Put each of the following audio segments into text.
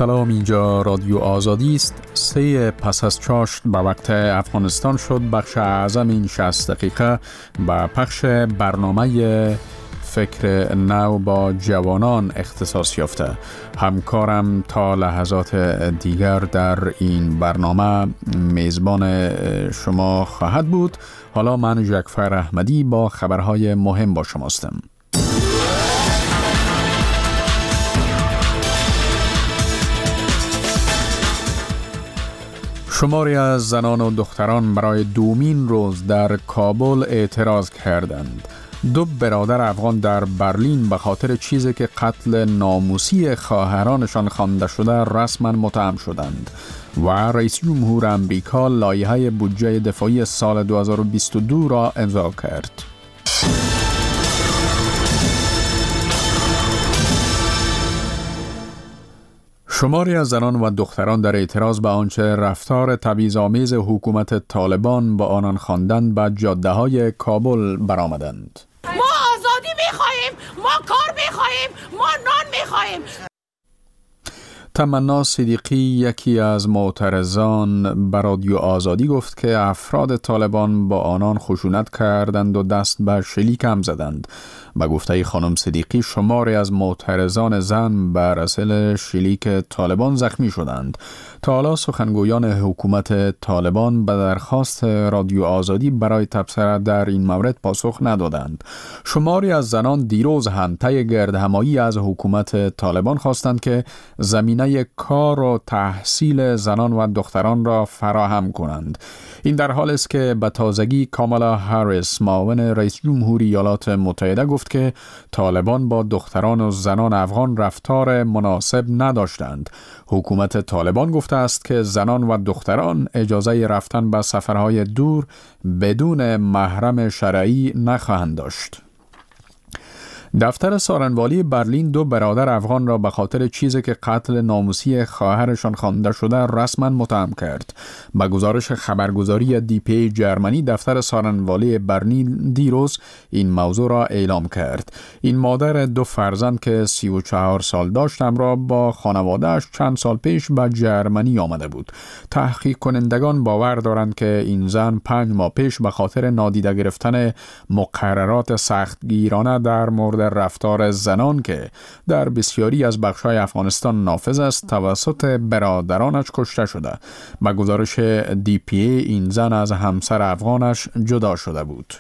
سلام، اینجا رادیو آزادی است. 3 پس از چاشت به وقت افغانستان شد بخش اعظم این 60 دقیقه به پخش برنامه فکر نو با جوانان اختصاص یافته. همکارم تا لحظات دیگر در این برنامه میزبان شما خواهد بود. حالا من جعفر احمدی با خبرهای مهم با شما هستم. شماری از زنان و دختران برای دومین روز در کابل اعتراض کردند. 2 برادر افغان در برلین به خاطر چیزی که قتل ناموسی خواهرانشان خوانده شده رسما متهم شدند و رئیس جمهور امریکا لایحه بودجه دفاعی سال 2022 را امضا کرد. شماری از زنان و دختران در اعتراض به آنچه رفتار تبعیض‌آمیز حکومت طالبان با آنان خواندند به جاده‌های کابل برآمدند. ما آزادی می‌خواهیم، ما کار می‌خواهیم، ما نان می‌خواهیم. تمنا صدیقی، یکی از معترضان، به رادیو آزادی گفت که افراد طالبان با آنان خشونت کردند و دست به شلیک هم زدند. به گفته خانم صدیقی، شماری از معترضان زن بر اثر شلیک طالبان زخمی شدند. تا حالا سخنگویان حکومت طالبان به درخواست رادیو آزادی برای تبصره در این مورد پاسخ ندادند. شماری از زنان دیروز هم طی گردهمایی از حکومت طالبان خواستند که زمینه کار و تحصیل زنان و دختران را فراهم کنند. این در حال است که به تازگی کامالا هریس، معاون رئیس جمهور ایالات متحده، گفت که طالبان با دختران و زنان افغان رفتار مناسب نداشتند. حکومت طالبان گفته است که زنان و دختران اجازه رفتن به سفرهای دور بدون محرم شرعی نخواهند داشت. دفتر سارنوالی برلین 2 برادر افغان را به خاطر چیزی که قتل ناموسی خواهرشان خوانده شده رسما متهم کرد. به گزارش خبرگزاری دیپی جرمنی، دفتر سارنوالی برلین دیروز این موضوع را اعلام کرد. این مادر 2 فرزند که 34 سال داشت همراه با خانواده‌اش چند سال پیش به جرمنی آمده بود. تحقیق کنندگان باور دارند که این زن 5 ماه پیش به خاطر نادیده گرفتن مقررات سختگیرانه در مورد رفتار زنان که در بسیاری از بخش‌های افغانستان نافذ است توسط برادرانش کشته شده. با گزارش DPA این زن از همسر افغانش جدا شده بود.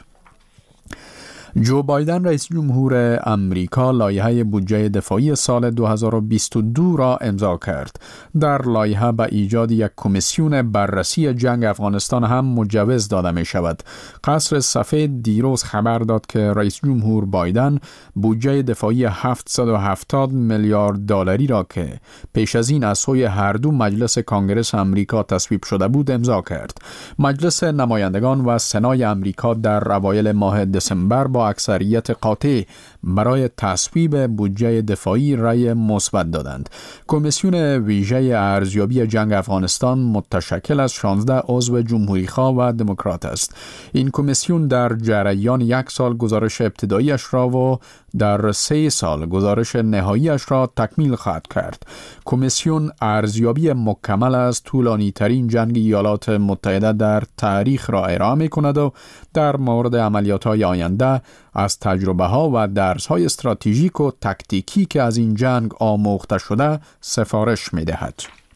جو بایدن، رئیس جمهور امریکا، لایحه بودجه دفاعی سال 2022 را امضا کرد. در لایحه به ایجاد یک کمیسیون بررسی جنگ افغانستان هم مجوز داده می شود. قصر سفید دیروز خبر داد که رئیس جمهور بایدن بودجه دفاعی 770 میلیارد دلاری را که پیش از این از سوی هر 2 مجلس کانگرس امریکا تصویب شده بود امضا کرد. مجلس نمایندگان و سنای امریکا در اوایل ماه دسامبر با اکثریت قاطع برای تصویب بودجه دفاعی رأی مثبت دادند. کمیسیون ویژه ارزیابی جنگ افغانستان متشکل از 16 عضو جمهوری‌خواه و دموکرات است. این کمیسیون در جریان 1 سال گزارش ابتداییش را و در 3 سال گزارش نهاییش را تکمیل خواهد کرد. کمیسیون ارزیابی مکمل از طولانی ترین جنگ ایالات متحده در تاریخ را ارائه می کند و در مورد عملیات‌های آینده از تجربه‌ها و درس‌های استراتژیک و تاکتیکی که از این جنگ آموخته شده سفارش می‌دهد.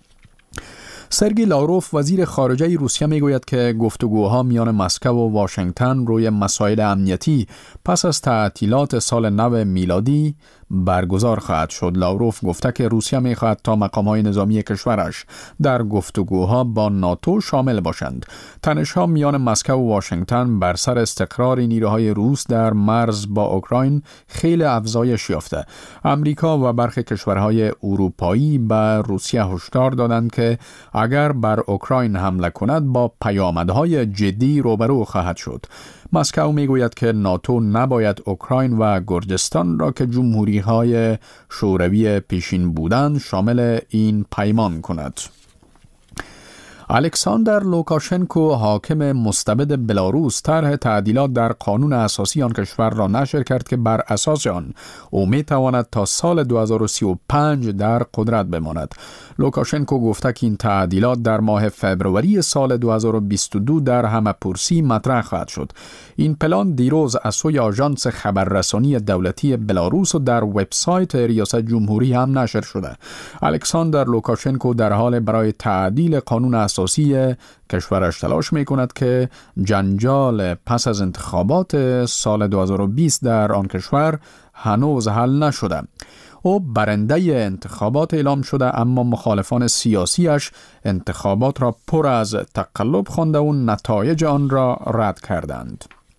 سرگئی لاوروف، وزیر خارجه روسیه، میگوید که گفتگوها میان مسکو و واشنگتن روی مسائل امنیتی پس از تعطیلات سال نو میلادی برگزار خواهد شد. لاوروف گفته که روسیه میخواهد تا مقام‌های نظامی کشورش در گفتگوها با ناتو شامل باشند. تنش‌ها میان مسکو و واشنگتن بر سر استقرار نیروهای روس در مرز با اوکراین خیلی افزایش یافته. امریکا و برخی کشورهای اروپایی به روسیه هشدار دادند که اگر بر اوکراین حمله کند با پیامدهای جدی روبرو خواهد شد. مسکو میگوید که ناتو نباید اوکراین و گرجستان را که جمهوری‌های شوروی پیشین بودند شامل این پیمان کند. الکساندر لوکاشنکو حاکم مستبد بلاروس طرح تعدیلات در قانون اساسی آن کشور را نشر کرد که بر اساس آن او می‌تواند تا سال 2035 در قدرت بماند. لوکاشنکو گفته که این تعدیلات در ماه فوریه سال 2022 در همه‌پرسی مطرح خواهد شد. این پلان دیروز از سوی آژانس خبررسانی دولتی بلاروس و در وبسایت ریاست جمهوری هم نشر شده. الکساندر لوکاشنکو در حال برای تعدیل قانون اساسی کشورش تلاش می کند که جنجال پس از انتخابات سال 2020 در آن کشور هنوز حل نشده. او برنده انتخابات اعلام شده، اما مخالفان سیاسیش انتخابات را پر از تقلب خوانده و نتایج آن را رد کردند.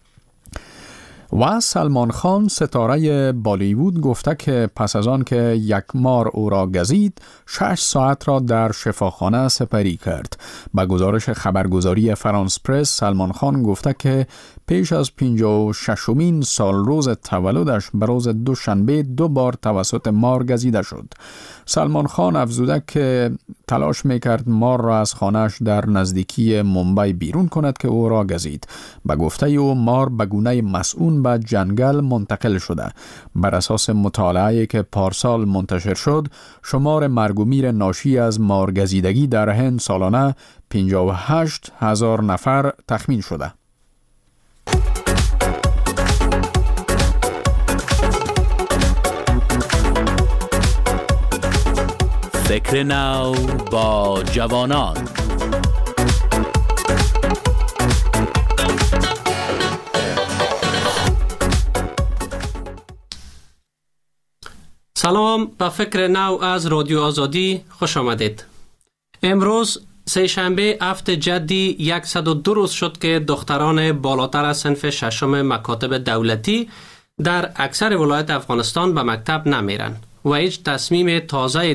و سلمان خان ستاره بالیوود گفته که پس از آن که یک مار او را گزید 6 ساعت را در شفاخانه سپری کرد. با گزارش خبرگزاری فرانس پرس، سلمان خان گفته که پیش از 56مین سال روز تولدش به روز دوشنبه 2 بار توسط مار گزیده شد. سلمان خان افزوده که تلاش میکرد مار را از خانهش در نزدیکی ممبئی بیرون کند که او را گزید. به گفته او مار به گونه مسئول به جنگل منتقل شده. بر اساس مطالعه‌ای که پارسال منتشر شد، شمار مرگ و میر ناشی از مارگزیدگی در هند سالانه 58,000 نفر تخمین شده. فکر نو با جوانان. سلام، به فکر نو از رادیو آزادی خوش آمدید. امروز سه‌شنبه 7 جدی 102 روز شد که دختران بالاتر از صنف ششم مکاتب دولتی در اکثر ولایت افغانستان به مکتب نمیرن و هیچ تصمیم تازه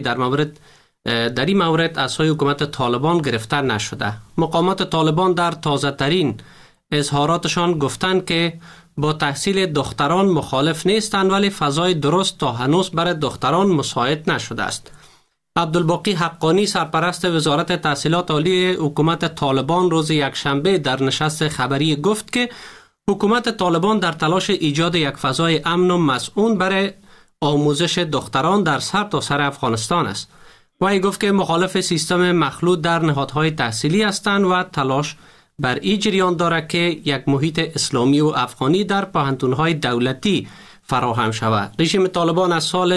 در این مورد از سوی حکومت طالبان گرفته نشده. مقامات طالبان در تازه ترین اظهاراتشان گفتند که با تحصیل دختران مخالف نیستند، ولی فضای درست تا هنوز برای دختران مساعد نشده است. عبدالباقی حقانی، سرپرست وزارت تحصیلات عالی حکومت طالبان، روز یکشنبه در نشست خبری گفت که حکومت طالبان در تلاش ایجاد یک فضای امن و مسئول برای آموزش دختران در سرتاسر افغانستان است. وی گفت که مخالف سیستم مخلوط در نهادهای تحصیلی هستند و تلاش بر این جریان دارد که یک محیط اسلامی و افغانی در پوهنتون‌های دولتی فراهم شود. رژیم طالبان از سال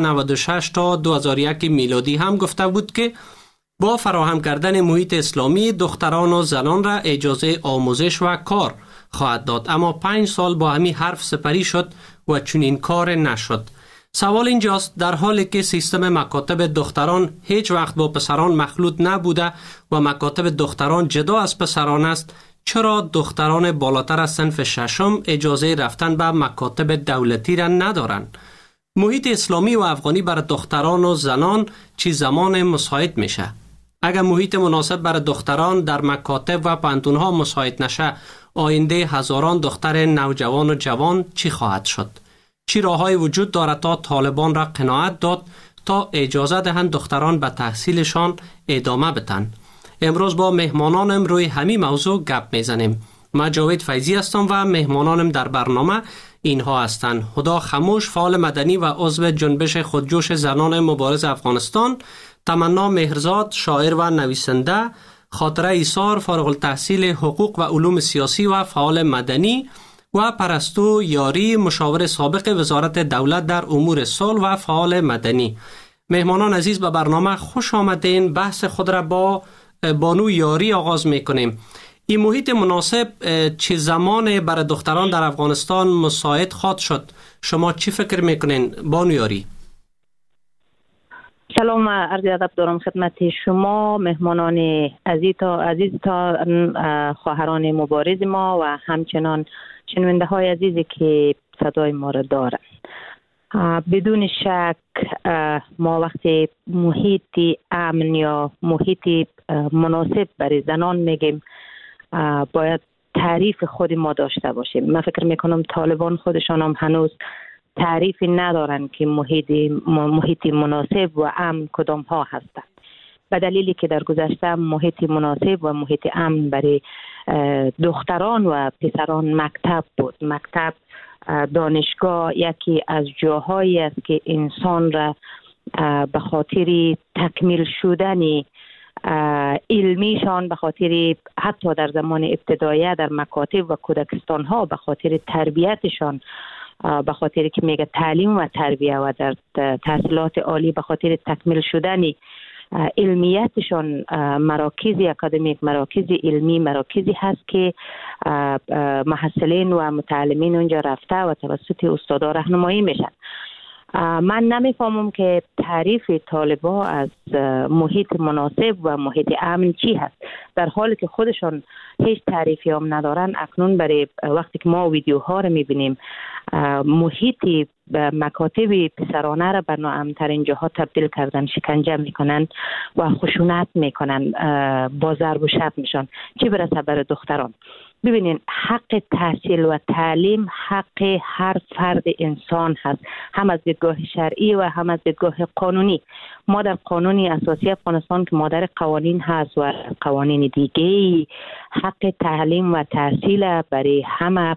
1996 تا 2001 میلادی هم گفته بود که با فراهم کردن محیط اسلامی دختران و زنان را اجازه آموزش و کار خواهد داد، اما 5 سال با همین حرف سپری شد و چنین کار نشد. سوال اینجاست، در حالی که سیستم مکاتب دختران هیچ وقت با پسران مخلوط نبوده و مکاتب دختران جدا از پسران است، چرا دختران بالاتر از صنف ششم اجازه رفتن به مکاتب دولتی را ندارند؟ محیط اسلامی و افغانی برای دختران و زنان چی زمان مساعد میشه؟ اگر محیط مناسب برای دختران در مکاتب و پوهنتون‌ها مساعد نشه، آینده هزاران دختر نوجوان و جوان چی خواهد شد؟ چی راه‌های وجود دارد تا طالبان را قناعت داد تا اجازه دهند دختران به تحصیلشان ادامه بدن؟ امروز با مهمانانم روی همین موضوع گپ میزنیم. من جاوید فیضی هستم و مهمانانم در برنامه اینها هستند: هدا خموش، فعال مدنی و عضو جنبش خودجوش زنان مبارز افغانستان; تمنا مهرزاد، شاعر و نویسنده; خاطره ایثار، فارغ التحصیل حقوق و علوم سیاسی و فعال مدنی; و پرستو یاری، مشاور سابق وزارت دولت در امور صلح و فعال مدنی. مهمانان عزیز، به برنامه خوش آمدین. بحث خود را با بانو یاری آغاز میکنیم. این محیط مناسب چه زمان برای دختران در افغانستان مساعد خواهد شد؟ شما چی فکر میکنین بانو یاری؟ سلام، عرض ادب دارم خدمت شما مهمانان عزیز تا خواهران مبارز ما و همچنان شنونده های عزیزی که صدای ما را دارند. بدون شک ما وقتی محیط امن یا محیط مناسب برای زنان میگیم، باید تعریف خود ما داشته باشیم. من فکر میکنم طالبان خودشان هم هنوز تعریفی ندارن که محیط مناسب و امن کدام ها هستند. به دلیلی که در گذشته محیط مناسب و محیط امن برای دختران و پسران مکتب بود. مکتب، دانشگاه یکی از جاهایی است که انسان را به خاطر تکمیل شدن علمیشان، به خاطر حتی در زمان ابتدایه در مکاتب و کودکستان ها به خاطر تربیتشان، به خاطر که میگه تعلیم و تربیه و در تحصیلات عالی به خاطر تکمیل شدن علمیتشان، مراکز اکادمیک، مراکز علمی، مراکزی هست که محصلین و متعلمین اونجا رفته و توسط استادا راهنمایی میشن. من نمیفهمم که تعریف طالبا از محیط مناسب و محیط امن چی هست، در حالی که خودشان هیچ تعریفی هم ندارن. اکنون برای وقتی که ما ویدیوها رو میبینیم، محیط مکاتب پسرانه را به ناامن‌ترین جاها تبدیل کردن، شکنجه میکنن و خشونت میکنن، با ضرب و شتم میشن، چی برسه برای دختران. ببینین، حق تحصیل و تعلیم حق هر فرد انسان هست، هم از دیدگاه شرعی و هم از دیدگاه قانونی. ما در قانون اساسی افغانستان که مادر قوانین هست و قوانین دیگه، حق تعلیم و تحصیل برای همه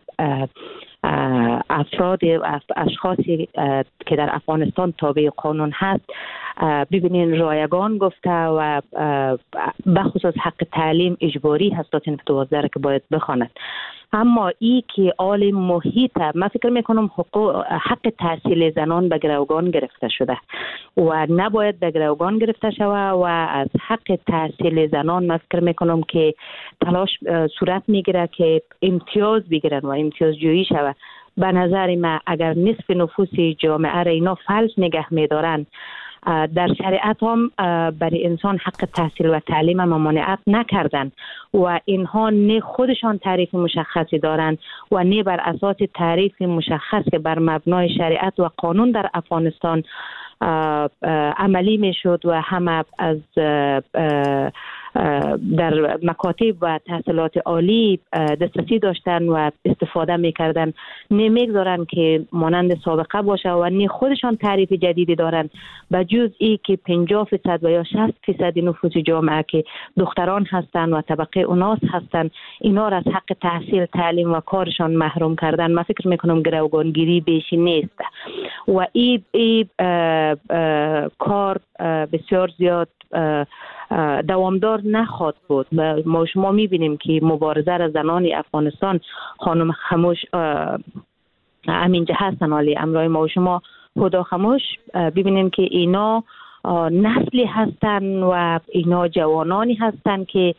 افراد اشخاصی که در افغانستان تابع قانون هست، ببینین رایگان گفته و بخصوص حق تعلیم اجباری هست تا صنف 12 که باید بخواند. اما ای که آل محیط، من فکر میکنم حق تحصیل زنان به گروگان گرفته شده و نباید به گروگان گرفته شده و از حق تحصیل زنان من فکر میکنم که تلاش صورت میگیره که امتیاز بگیرن و امتیاز جویی شود. به نظر من اگر نصف نفوس جامعه را اینا فلج نگه میدارن، در شریعت هم برای انسان حق تحصیل و تعلیم ممانعت نکردن و اینها نه خودشان تعریف مشخصی دارند و نه بر اساس تعریف مشخص که بر مبنای شریعت و قانون در افغانستان عملی میشد و همه از در مکاتب و تحصیلات عالی دسترسی داشتن و استفاده میکردن، نمیگذارن که مانند سابقه باشه و نه خودشان تعریف جدیدی دارن، به جز ای که 50% و یا 60% نفوس جامعه که دختران هستن و طبقه اوناس هستن، اینا را از حق تحصیل، تعلیم و کارشان محروم کردن. من فکر میکنم گروگانگیری بیشی نیست و ای کار بسیار زیاد دوامدار نخواهد بود. ما شما میبینیم که مبارزه را زنان افغانستان، خانم خموش امینجه هستن، عالی امرای ما و شما هدا خموش، ببینیم که اینا نسلی هستن و اینا جوانانی هستن که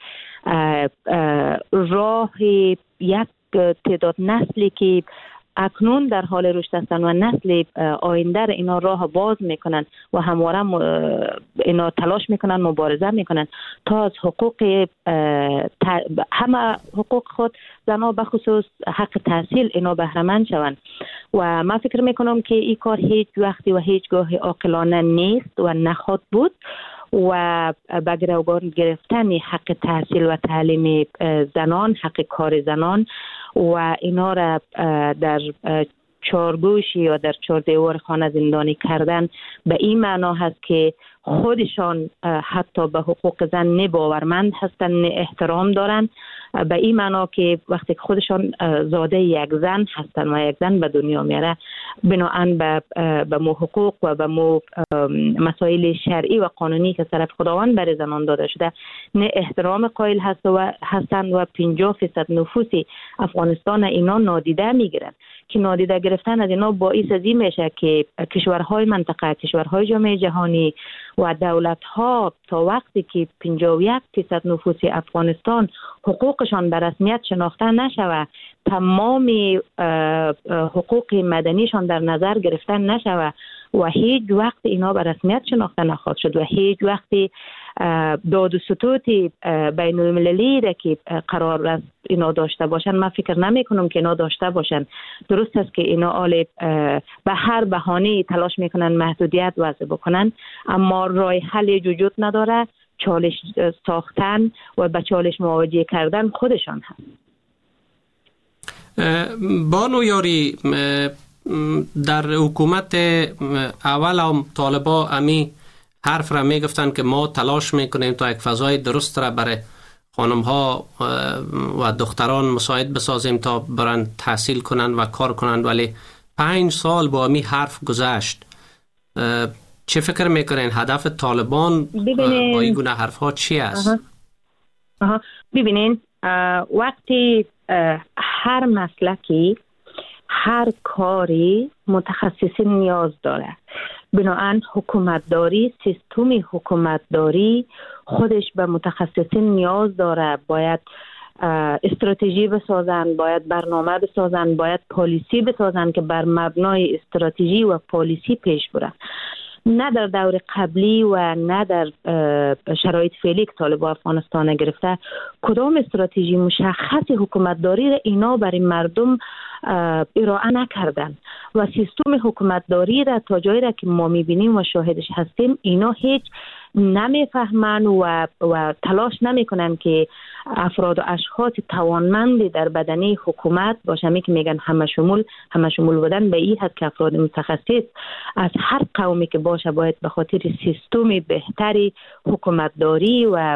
راه یک تعداد نسلی که اکنون در حال رشد هستند و نسل آینده را اینا راه باز میکنن و همواره اینا تلاش میکنن، مبارزه میکنن تا از حقوق همه حقوق خود، زنها به خصوص حق تحصیل، اینا بهره مند شوند. و من فکر میکنم که این کار هیچ وقتی و هیچگاه عاقلانه نیست و نخواهد بود و به گروگان گرفتن حق تحصیل و تعلیم زنان، حق کار زنان و اینا را در چارگوشی یا در چار دیوار خانه زندانی کردن به این معنا هست که خودشان حتی به حقوق زن نه باورمند هستند، نه احترام دارند، به این معنا که وقتی خودشان زاده یک زن هستند و یک زن به دنیا میاره، بناهن به مو حقوق و به مو مسائل شرعی و قانونی که طرف خداوند برای زنان داده شده نه احترام قائل هستند و 50% نفوس افغانستان اینا نادیده میگیرن که نادیده گرفتن از اینا باعث ازی میشه که کشورهای منطقه، کشورهای جامعه جهانی و دولت‌ها تا وقتی که 51% نفوس افغانستان حقوقشان به رسمیت شناخته نشود، تمام حقوق مدنیشان در نظر گرفته نشود و هیچ وقت اینا به رسمیت شناخته نخواهد شد و هیچ وقتی داد و ستوت بین المللی را که قرار است اینا داشته باشن، من فکر نمی کنم که اینا داشته باشن. درست است که اینا به هر بهانه تلاش میکنن محدودیت وضع بکنن، اما راه حل وجود نداره. چالش ساختن و به چالش مواجه کردن خودشان هست. بانو یاری، در حکومت اول هم طالبا امی حرف را میگفتن که ما تلاش میکنیم تا یک فضای درست را برای خانم ها و دختران مساعد بسازیم تا برن تحصیل کنن و کار کنن، ولی 5 سال با می حرف گذشت. چه فکر میکنین هدف طالبان با این گونه حرف ها چی است؟ ببینین وقتی هر مسلکی هر کاری متخصصین نیاز داره، بنابراین حکومتداری، سیستم حکومتداری خودش به متخصصین نیاز داره. باید استراتژی بسازن، باید برنامه بسازن، باید پالیسی بسازن که بر مبنای استراتژی و پالیسی پیش بره. نه در دور قبلی و نه در شرایط فعلی که طالبان افغانستان گرفته کدام استراتژی مشخص حکومتداری را اینا برای مردم ارائه نکردن و سیستم حکومتداری را تا جایی را که ما میبینیم و شاهدش هستیم اینا هیچ نمیفهمن و تلاش نمیکنن که افراد و اشخاص توانمندی در بدنه حکومت باشن، که میگن همه شمول بودن به این حد که افراد متخصص از هر قومی که باشه باید به خاطر سیستم بهتری حکومتداری و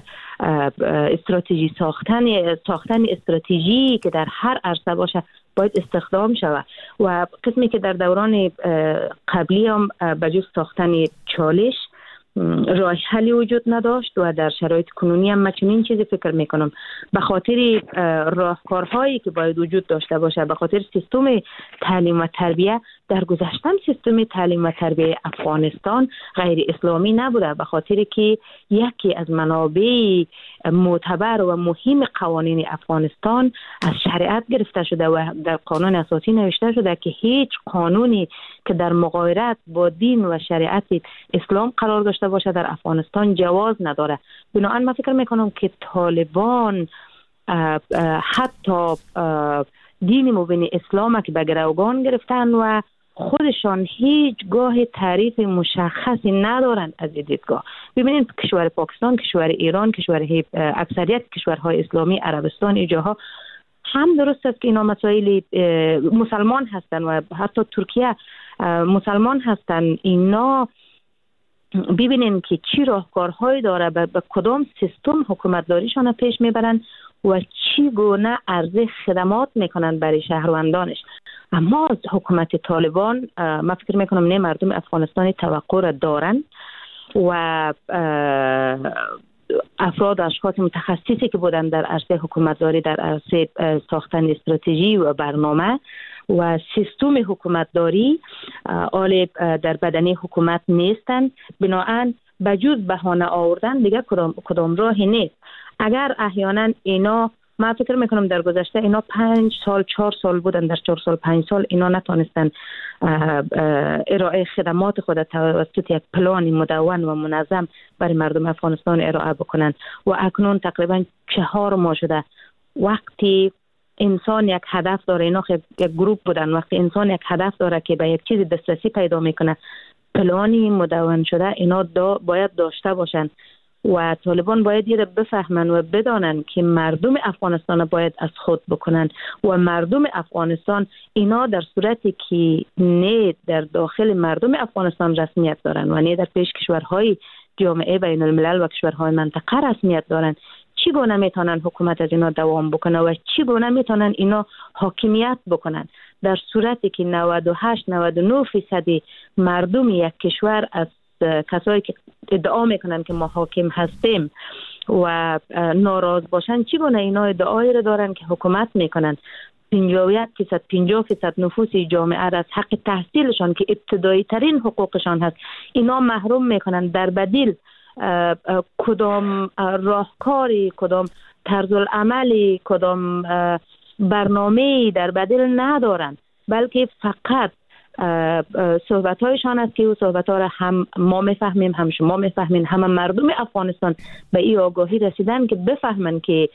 استراتژی ساختن استراتژی که در هر عرصه باشه باید استخدام شود. و قسمی که در دوران قبلی هم به جز ساختن چالش راه حلی وجود نداشت و در شرایط کنونی هم چنین چیزی فکر میکنم به خاطر راهکارهایی که باید وجود داشته باشه، به خاطر سیستم تعلیم و تربیه. در گذشته سیستم تعلیم و تربیه افغانستان غیر اسلامی نبوده، به خاطر که یکی از منابع معتبر و مهم قوانین افغانستان از شریعت گرفته شده و در قانون اساسی نوشته شده که هیچ قانونی که در مغایرت با دین و شریعت اسلام قرار داشته باشه در افغانستان جواز نداره. بنابراین من فکر میکنم که طالبان حتی دین مبین اسلام که به گروگان گرفتن و خودشان هیچگاه تعریف مشخصی ندارند از دیدگاه. ببینید کشور پاکستان، کشور ایران، کشور اکثریت کشورهای اسلامی، عربستان، اینجاها هم درست است که اینا مسائل مسلمان هستند و حتی ترکیه مسلمان هستند. اینا ببینین که چی راهکارهایی داره، به کدام سیستم حکومتداریشان پیش میبرن و چی گونه عرضه خدمات میکنن برای شهروندانش. اما از حکومت طالبان من فکر میکنم نه مردم افغانستان توقع را دارن و افراد و اشخاص متخصصی که بودن در عرصه حکومتداری، در عرصه ساختن استراتژی و برنامه و سیستم حکومتداری آل در بدنه حکومت نیستن. بنابراین بجز بهانه آوردن دیگه کدام راهی نیست. اگر احیانا اینا، من فکر میکنم در گذشته اینا 5 سال 4 سال بودن، در 4 سال 5 سال اینا نتونستن ارائه خدمات خود توسط یک پلان مدون و منظم برای مردم افغانستان ارائه بکنن و اکنون تقریبا 4 ماه شده. وقتی انسان یک هدف داره، اینا یک گروه بودن، وقتی انسان یک هدف داره که به یک چیز دسترسی پیدا میکنه، پلانی مدون شده اینا باید داشته باشن و طالبان باید یه بفهمن و بدانن که مردم افغانستان باید از خود بکنن و مردم افغانستان اینا در صورتی که نه در داخل مردم افغانستان رسمیت دارن و نه در پیش کشورهای جامعه بین الملل و کشورهای منطقه رسمیت دارن، چی گونه میتونن حکومت از اینا دوام بکنه و چی گونه میتونن اینا حاکمیت بکنن در صورتی که 98-99% مردم یک کشور از کسایی که ادعا میکنن که ما حاکم هستیم و ناراض باشن، چی گونه اینا ادعایی رو دارن که حکومت میکنن 51% 50% نفوس جامعه را از حق تحصیلشان که ابتدایی ترین حقوقشان هست اینا محروم میکنن. در بدیل کدام راهکاری، کدام طرز العملی، کدام برنامه‌ای در بدیل ندارن، بلکه فقط صحبت‌هایشان است که او صحبت‌ها را هم ما می‌فهمیم، هم شما می‌فهمین، هم مردم افغانستان به این آگاهی رسیدن که بفهمن که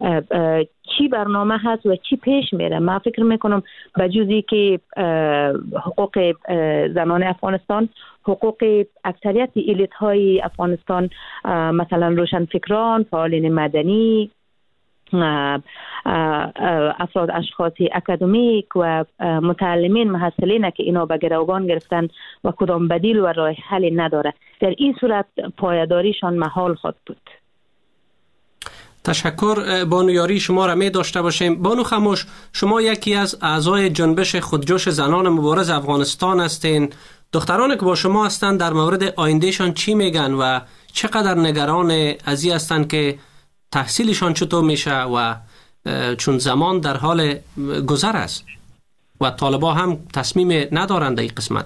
چی برنامه هست و چی پیش میره. من فکر میکنم بجوزی که حقوق زنان افغانستان، حقوق اکثریت الیت‌های افغانستان، مثلا روشنفکران، فعالین مدنی، افراد اشخاص اکادمیک و متعلمین محصلین که اینا به گروگان گرفتن و کدام بدیل و راه حلی نداره. در این صورت پایداریشان محال خواهد بود. تشکر بانو یاری، شما را می داشته باشیم. بانو خموش، شما یکی از اعضای جنبش خودجوش زنان مبارز افغانستان هستین. دخترانی که با شما هستند در مورد آیندهشان چی میگن و چقدر نگران از این هستند که تحصیلشان چطور میشه و چون زمان در حال گذر است و طالبا هم تصمیم ندارند در این قسمت؟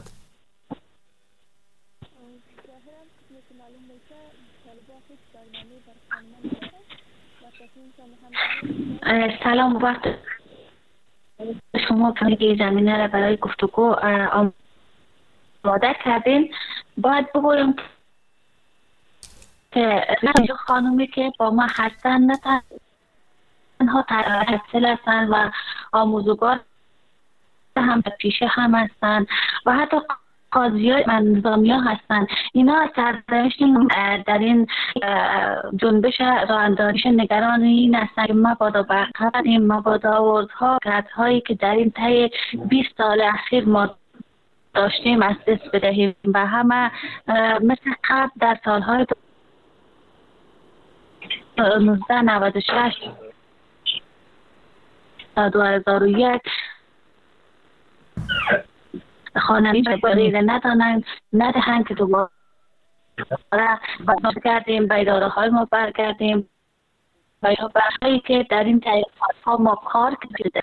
سلام، وقت شما که زمینه را برای گفتگو آماده کردین. باید بگویم که خانومی که با ما هستن نه تنها تحصیل هستن و آموزگار هم پیشه هم هستن و حتی قاضی های نظامی ها هستن. اینا سرنوشت در این جنبش راه اندازیش نگران این هستن که مبادا برقراریم، مبادا آوازها هایی که در این طی 20 سال اخیر ما داشتیم از دست بدهیم و همه مثل قبل در سالهای 1996 تا 2001 خانمی بریده ندهند که دوباره برگردیم به اداره های ما برگردیم و یا برخی که در این طریق ها ما کار کرده.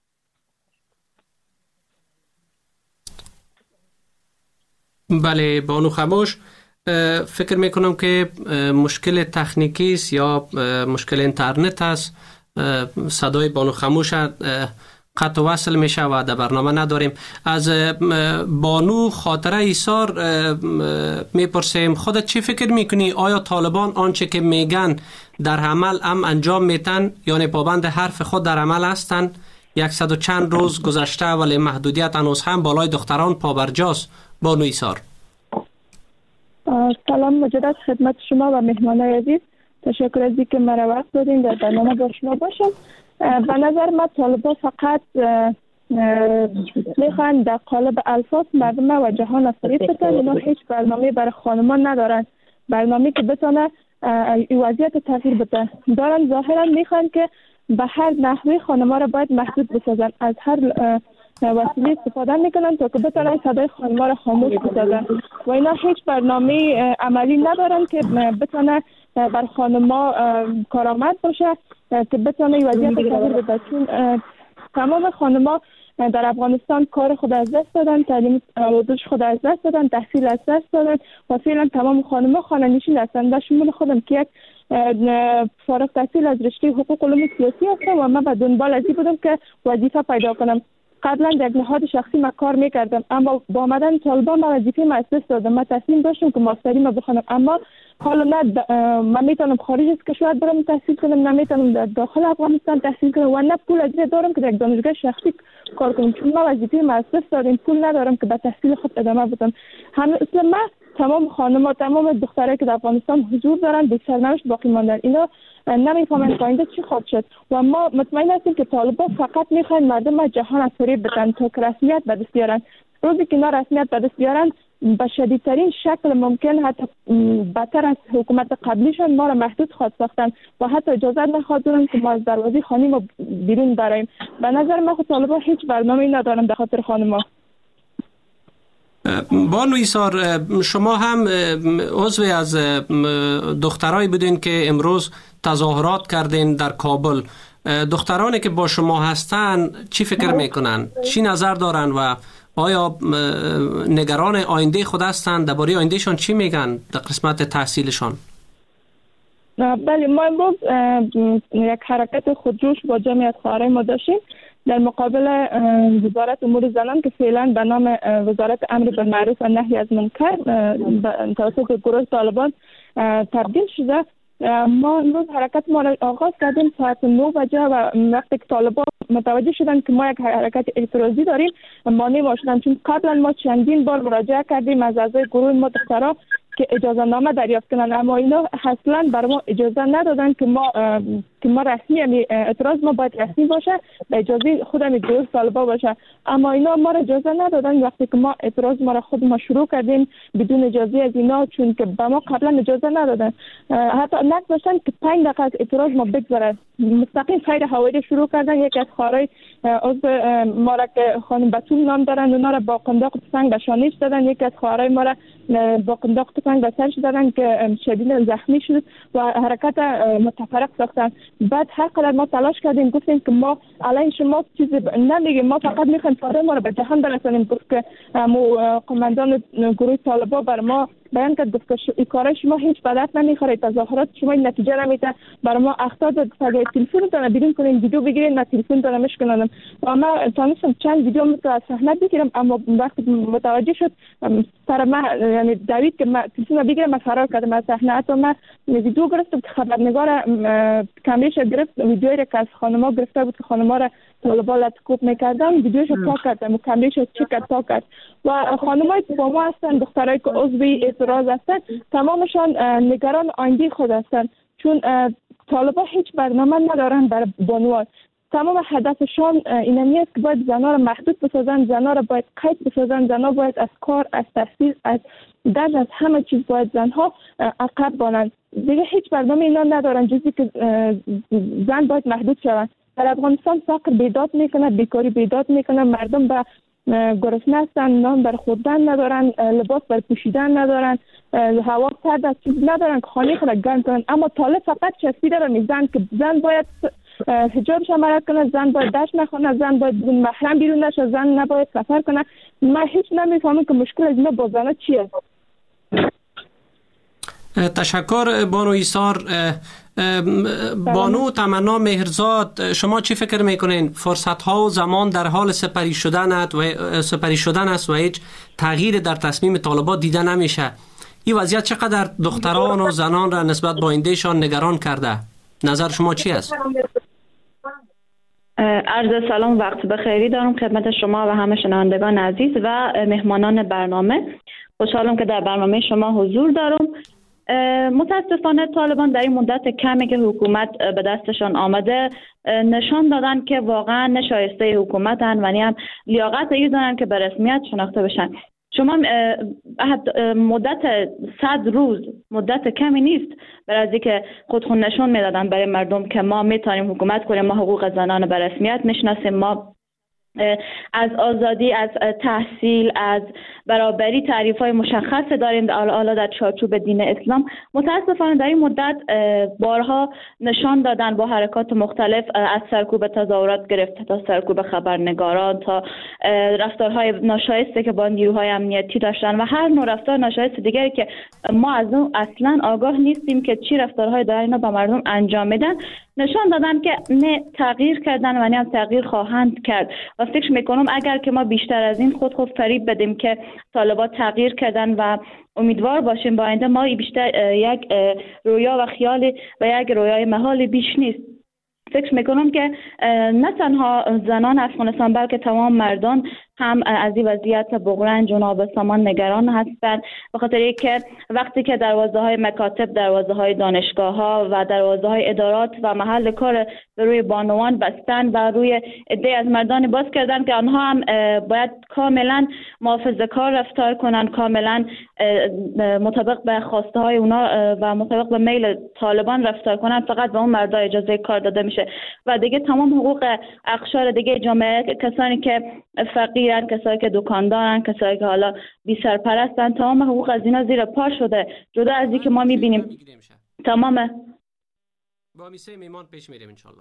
بله بانو خموش، فکر میکنم که مشکل تکنیکی است یا مشکل اینترنت است. صدای بانو خموش قطع وصل میشه و در برنامه نداریم. از بانو خاطره ایثار میپرسیم، خودت چی فکر میکنی؟ آیا طالبان آنچه که میگن در عمل هم انجام میتن، یعنی پابند حرف خود در عمل هستن؟ 100 و چند روز گذشته ولی محدودیت هنوز هم بالای دختران پابرجاست. بانو ایثار. سلام مجدد خدمت شما و مهمانای عزیز. تشکر از اینکه مرا وقت دادین در برنامه با شما باشم. به نظر من طالبان فقط میخوان در قالب الفاظ مردم و جهان فریب بدن. اینا هیچ برنامه برای خانمان ندارن، برنامه که بتونه این وضعیت تغییر بده. دارن ظاهرا میخوان که به هر نحوی خانمان را باید محدود بسازن، از هر وسیله استفاده میکنن تا که بتونن صدای خانمان را خاموش بسازن و اینا هیچ برنامه عملی ندارن که بتونه بر خانما کارآمد باشه که بتونه این وضعیت تغییر بده. چون تمام خانما در افغانستان کار خود از دست دادن، تعلیم آموزش خود از دست دادن، تحصیل از دست دادن و فعلا تمام خانما خانه نشین هستند. در شمول خودم که یک فارغ التحصیل از رشته حقوق علوم سیاسی هستم و من به دنبال ازی بودم که وظیفه پیدا کنم. قبلا در نهاد شخصی ما کار میکردم، اما با آمدن طالبان ما وظیفه ما از دست دادم. من تصمیم داشتم که ماستری ما بخونم، اما حالا نه من میتونم خارج از کشور برم تحصیل کنم، نه میتونم در داخل افغانستان تحصیل کنم و نه پول از دارم که در دانشگاه شخصی کار کنم. چون ما وظیفه ما از دست دادیم، پول ندارم که به تحصیل خود ادامه بدم. همه اصلا ما تمام خانم‌ها، تمام دخترایی که در افغانستان حضور دارن به سرنوشت باقی ماندن. اینا نمیفهمن آینده چی خواهد شد و ما مطمئن هستیم که طالبان فقط میخواین مردم جهان فریب بدن تا که رسمیت به دست بیارن. روزی که اینا رسمیت به دست بیارن به شدیدترین شکل ممکن، حتی بدتر از حکومت قبلیشون، ما را محدود خواهد ساختن و حتی اجازه نخواهد دادن که ما از دروازه خانه ما بیرون براییم. به نظر من خود طالبان هیچ برنامه‌ای ندارن به خاطر خانم‌ها. بانو ایثار، شما هم عضوی از دخترایی بودین که امروز تظاهرات کردین در کابل. دخترانی که با شما هستن چی فکر میکنن؟ چی نظر دارن و آیا نگران آینده خود هستن؟ درباره آیندهشان چی میگن در قسمت تحصیلشان؟ بله، ما امروز یک حرکت خودجوش با جمعیت خواهرای ما داشتیم در مقابل وزارت امور زنان که فعلا به نام وزارت امر بالمعروف و نهی از منکر توسط گروه طالبان تبدیل شده. ما امروز حرکت ما را آغاز کردیم ساعت 9 بجه و وقتی که طالبان متوجه شدن که ما یک حرکت اعتراضی داریم مانع ما شدن. چون قبلا ما چندین بار مراجعه کردیم از اعضای گروه ما دخترها که اجازه نامه دریافت کنن، اما اینا اصلا بر ما اجازه ندادن که ما رسمی، یعنی اعتراض ما باید رسمی باشه، به اجازه خودم گروه طالبا باشه. اما اینا ما را اجازه ندادن. وقتی که ما اعتراض ما را خود ما شروع کردیم بدون اجازه از اینا، چون که به ما قبلا اجازه ندادن، حتی نگذاشتن که 5 دقیقه از اعتراض ما بگذره، مستقیم فیر هوایی شروع کردن. یک از خواهرای عضو ما را که خانم بتول نام دارن، اونا را با قنداق تفنگ به شانش دادن. یک از خواهرای ما را با قنداق تفنگ به سرش دادن که شدید زخمی شد و حرکت متفرق ساختن. بعد هر قدر ما تلاش کردیم، گفتیم که ما علیه شما چیزی نمیگیم، ما فقط میخوایم صدای ما را به جهان برسانیم. گفت که قماندان گروه طالبا بر ما بیان کرد، گفت که این کارای شما هیچ به درد نمیخوره، تظاهرات شما این نتیجه نمیده. بر ما اخطار داد، فقط تلفنتون بیرون کنین، ویدیو بگیرین، نه تلفنتون مشکنن. و ما تونستم چند ویدیو از صحنه بگیرم، اما وقتی متوجه شد سر ما، یعنی دوید که ما تلفن بگیرم، ما فرار کردم از صحنه. حتی ما ویدیو گرفتم که خبرنگار کامریش گرفت، ویدیویی را که از خانم‌ها گرفته بود که خانم‌ها را طالبان لطکوب میکردن، ویدیوش رو پاک کردم و کامریش رو چک کرد، پاک کرد. و خانم‌های که با ما هستن، دخترایی که عضوی اعتراض هستن، تمامشان نگران آینده خود هستن، چون طالبان هیچ برنامه ندارن برای بانوان. تمام هدفشان اینمی است که باید زنها را محدود بسازن، زنها را باید قید بسازن، زنها باید از کار، از تحصیل، از درس، از همه چیز باید زنها عقب بانند. دیگه هیچ برنامه اینا ندارن جزی که زن باید محدود شوند. در افغانستان فقر بیداد میکنه، بیکاری بیداد میکنه، مردم به گرسنه هستن، نان بر خوردن ندارن، لباس بر پوشیدن ندارن، هوا سرد است، چیز ندارن که خانه خود گرم کنن. اما طالب فقط چسبیده را میزن که زن باید حجابش عمل کنه، زن باید درس نخونه، زن باید بدون محرم بیرون نشه، زن نباید سفر کنه. من هیچ نمیفهمم که مشکل از اینا با زنها چیه. تشکر بانو ایثار. بانو تمنا مهرزاد، شما چی فکر میکنین؟ فرصت ها و زمان در حال سپری شدن است و هیچ تغییر در تصمیم طالبان دیده نمیشه. این وضعیت چقدر دختران و زنان را نسبت با آیندهشان نگران کرده؟ نظر شما چی است؟ عرض سلام، وقت بخیری دارم خدمت شما و همه شنوندگان عزیز و مهمانان برنامه. خوشحالم که در برنامه شما حضور دارم. متاسفانه طالبان در این مدت کمی که حکومت به دستشان آمده نشان دادن که واقعا نشایسته حکومتن و هم لیاقت ای دارن که به رسمیت شناخته بشن. شما مدت 100 روز مدت کمی نیست برای از اینکه خودخون نشون میدادن برای مردم که ما میتونیم حکومت کنیم، ما حقوق زنان به رسمیت میشناسیم، ما از آزادی، از تحصیل، از برابری تعریف‌های مشخص داریم حالا در چارچوب دین اسلام. متاسفانه در این مدت بارها نشان دادن با حرکات مختلف، از سرکوب تظاهرات گرفته تا سرکوب خبرنگاران تا رفتارهای ناشایسته که با نیروهای امنیتی داشتن و هر نوع رفتار ناشایست دیگری که ما از اون اصلا آگاه نیستیم که چی رفتارهای دارن اینا با مردم انجام میدن، نشان دادن که نه تغییر کردن و نه هم تغییر خواهند کرد. و فکر میکنم اگر که ما بیشتر از این خود فریب بدیم که طالبان تغییر کردن و امیدوار باشیم با آینده، ما بیشتر یک رویا و خیال و یک رویای محال بیش نیست. فکر میکنم که نه تنها زنان افغانستان بلکه تمام مردان هم از این وضعیت بغرنج و نابسامان نگران هستند، به خاطر اینکه وقتی که دروازه‌های مکاتب، دروازه‌های دانشگاه‌ها و دروازه‌های ادارات و محل کار به روی بانوان بستن و روی عده از مردان باز کردن که آنها هم باید کاملا محافظه‌کار رفتار کنن، کاملا مطابق به خواسته های اونا و مطابق به میل طالبان رفتار کنن، فقط به اون مردا اجازه کار داده میشه و دیگه تمام حقوق اقشار دیگه جامعه، کسانی که فقیرن، کسایی که دکاندارن، کسایی که حالا بی سرپرستن، تمام حقوق از اینا زیر پا شده. جدا از اینکه ما میبینیم تمام با میسه میمان پیش میریم انشالله.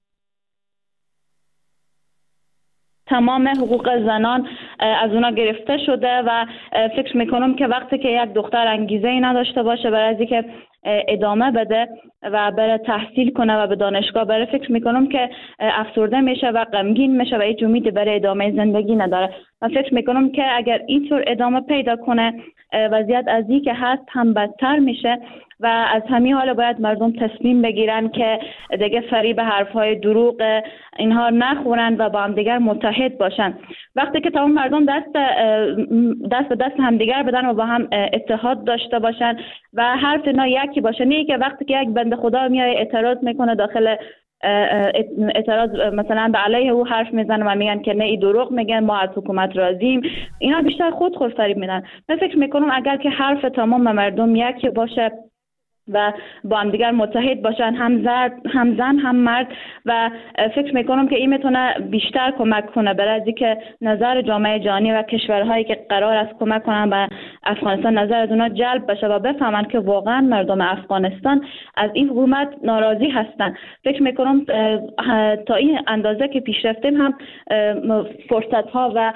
تمام حقوق زنان از اونا گرفته شده و فکر میکنم که وقتی که یک دختر انگیزه ای نداشته باشه برای اینکه ادامه بده و بره تحصیل کنه و به دانشگاه بره، فکر میکنم که افسرده میشه و غمگین میشه و هیچ امیدی برای ادامه زندگی نداره. من فکر میکنم که اگر اینطور ادامه پیدا کنه وضعیت از این که هست هم بدتر میشه و از همین حال باید مردم تصمیم بگیرن که دیگه فریب حرفهای دروغ اینها نخورن و با هم دیگر متحد باشن. وقتی که تمام مردم دست به دست همدیگر بدن و با هم اتحاد داشته باشن و حرف اینا یکی باشه، نه که وقتی که یک بنده خدا میاد اعتراض میکنه داخل اعتراض مثلا به علیه او حرف میزنن و میگن که نه ای دروغ میگن ما از حکومت راضیم، اینا بیشتر خود فریب میدن. من فکر میکنم اگر که حرف تمام مردم یکی باشه و با هم دیگر متحد باشن، هم زن هم مرد، و فکر میکنم که این میتونه بیشتر کمک کنه برای از اینکه نظر جامعه جهانی و کشورهایی که قرار است کمک کنن به افغانستان نظر از اونا جلب بشه و بفهمن که واقعا مردم افغانستان از این حکومت ناراضی هستن. فکر میکنم تا این اندازه که پیش رفتیم هم فرصت ها و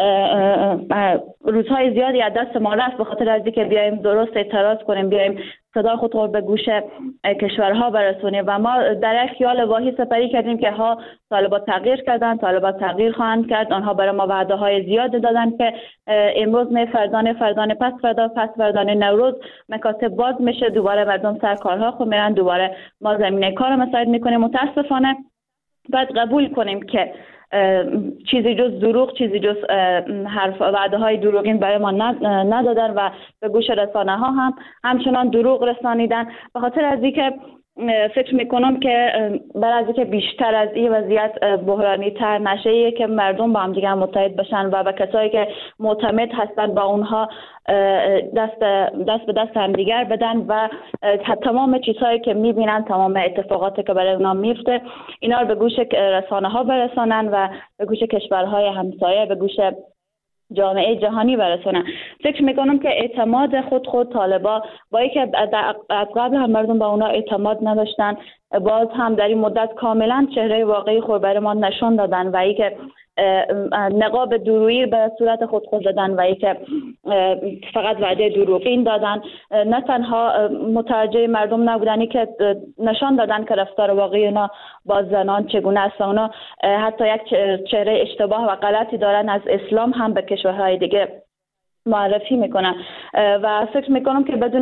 روزهای زیادی از دست ما رفت به خاطر از اینکه بیایم درست اعتراض کنیم، بیایم صدا خود رو به گوش کشورها برسونیم و ما در یک خیال واهی سپری کردیم که ها طالبان تغییر کردن، طالبان تغییر خواهند کرد. آنها برای ما وعده های زیاد دادن که امروز نه فردان پس فردان نوروز مکاتب باز میشه، دوباره مردم سر کارها خود میرن، دوباره ما زمینه کار مساعد میکنیم. متاسفانه باید قبول کنیم که چیزی جز دروغ، چیزی جز حرف وعده های دروغین برای ما ندادن و به گوش رسانه ها هم همچنان دروغ رسانیدن. به خاطر از اینکه فکر میکنم که برای از اینکه بیشتر از این وضعیت بحرانی تر نشه که مردم با هم دیگه متحد بشن و به کسایی که معتمد هستن با اونها دست به دست هم دیگر بدن و تمام چیزهایی که میبینن، تمام اتفاقاتی که برای اونا میفته، اینا رو به گوش رسانه ها برسانن و به گوش کشورهای همسایه، به گوش جامعه جهانی برسونن. فکر میکنم که اعتماد خود طالبا با اینکه از قبل هم مردم با اونا اعتماد نداشتن، باز هم در این مدت کاملا چهره واقعی خود برای ما نشون دادن و اینکه نقاب درویی به صورت خود دادن و اینکه فقط وعده دروغین دادن، نه تنها متوجه مردم نبودن که نشان دادن که رفتار واقعی اونا با زنان چگونه است، اونا حتی یک چهره اشتباه و غلطی دارن از اسلام هم به کشورهای دیگه معرفی میکنن و فکر میکنم که بدون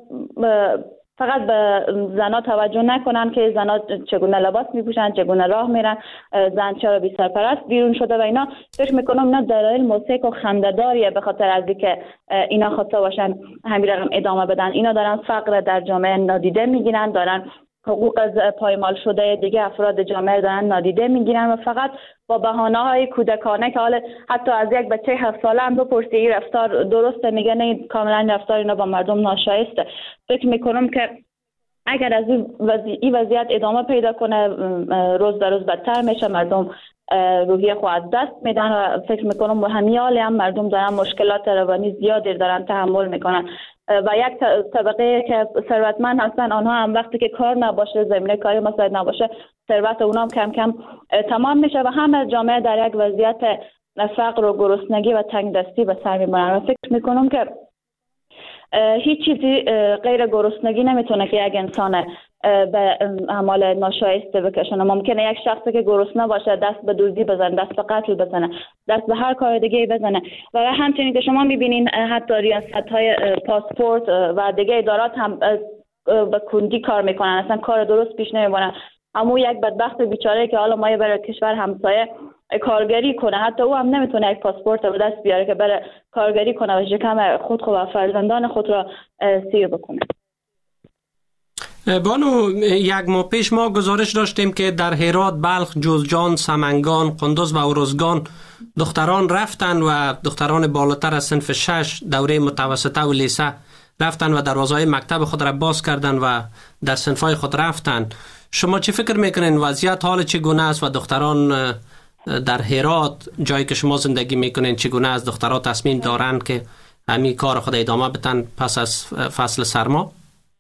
فقط به زنا توجه نکنن که زنا چگونه لباس میپوشن، چگونه راه میرن، زن چرا بی سرپرست بیرون شده و اینا. فکر میکنم اینا دلایل موثق و خنده‌داریه به خاطر از اینکه اینا خواسته باشن همین رقم ادامه بدن. اینا دارن فقر در جامعه نادیده میگیرن، دارن حقوق از پایمال شده دیگه افراد جامعه دارن نادیده میگیرن و فقط با بهانه‌های کودکانه که حتی از یک بچه 7 ساله هم بپرسی این رفتار درسته، میگه نه کاملا رفتار اینا با مردم ناشایسته. فکر میکنم که اگر از این وضعیت ادامه پیدا کنه روز به روز بدتر میشه، مردم روحیه خود از دست میدن و فکر میکنم همین حال هم مردم دارن مشکلات روانی زیادی دارن تحمل میکنن و یک طبقه که ثروتمند هستن آنها هم وقتی که کار نباشه، زمینه کاری مساعد نباشه، ثروت اونا هم کم کم تمام میشه و همه جامعه در یک وضعیت فقر و گرسنگی و تنگ دستی به سر میبرن و فکر میکنم که هیچ چیزی غیر گرسنگی نمیتونه که یک انسان به اعمال ناشایسته بکشونه. ممکنه یک شخصی که گرسنه باشه دست به دزدی بزنه، دست به قتل بزنه، دست به هر کار دیگه بزنه و همچنین که شما میبینین حتی ریاست‌های پاسپورت و دیگه ادارات هم به کندی کار میکنن، اصلا کار درست پیش نمیبرن. اما یک بدبخت بیچاره که حالا ما برای کشور همسایه کارگری کنه، حتی او هم نمیتونه یک پاسپورت به دست بیاره که بره کارگری کنه و شکم خود و فرزندان خود را سیر بکنه. بانو، یک ماه پیش ما گزارش داشتیم که در هرات، بلخ، جوزجان، سمنگان، قندوز و اروزگان دختران رفتن و دختران بالاتر از صنف 6 دوره متوسطه و لیسه رفتن و دروازه‌های مکتب خود را باز کردن و در صنف‌های خود رفتن. شما چه فکر میکنین؟ وضعیت حال چگونه است و دختران در هرات، جایی که شما زندگی میکنین، چگونه از دخترها تصمیم دارن که همین کار خود ادامه بدن پس از فصل سرما؟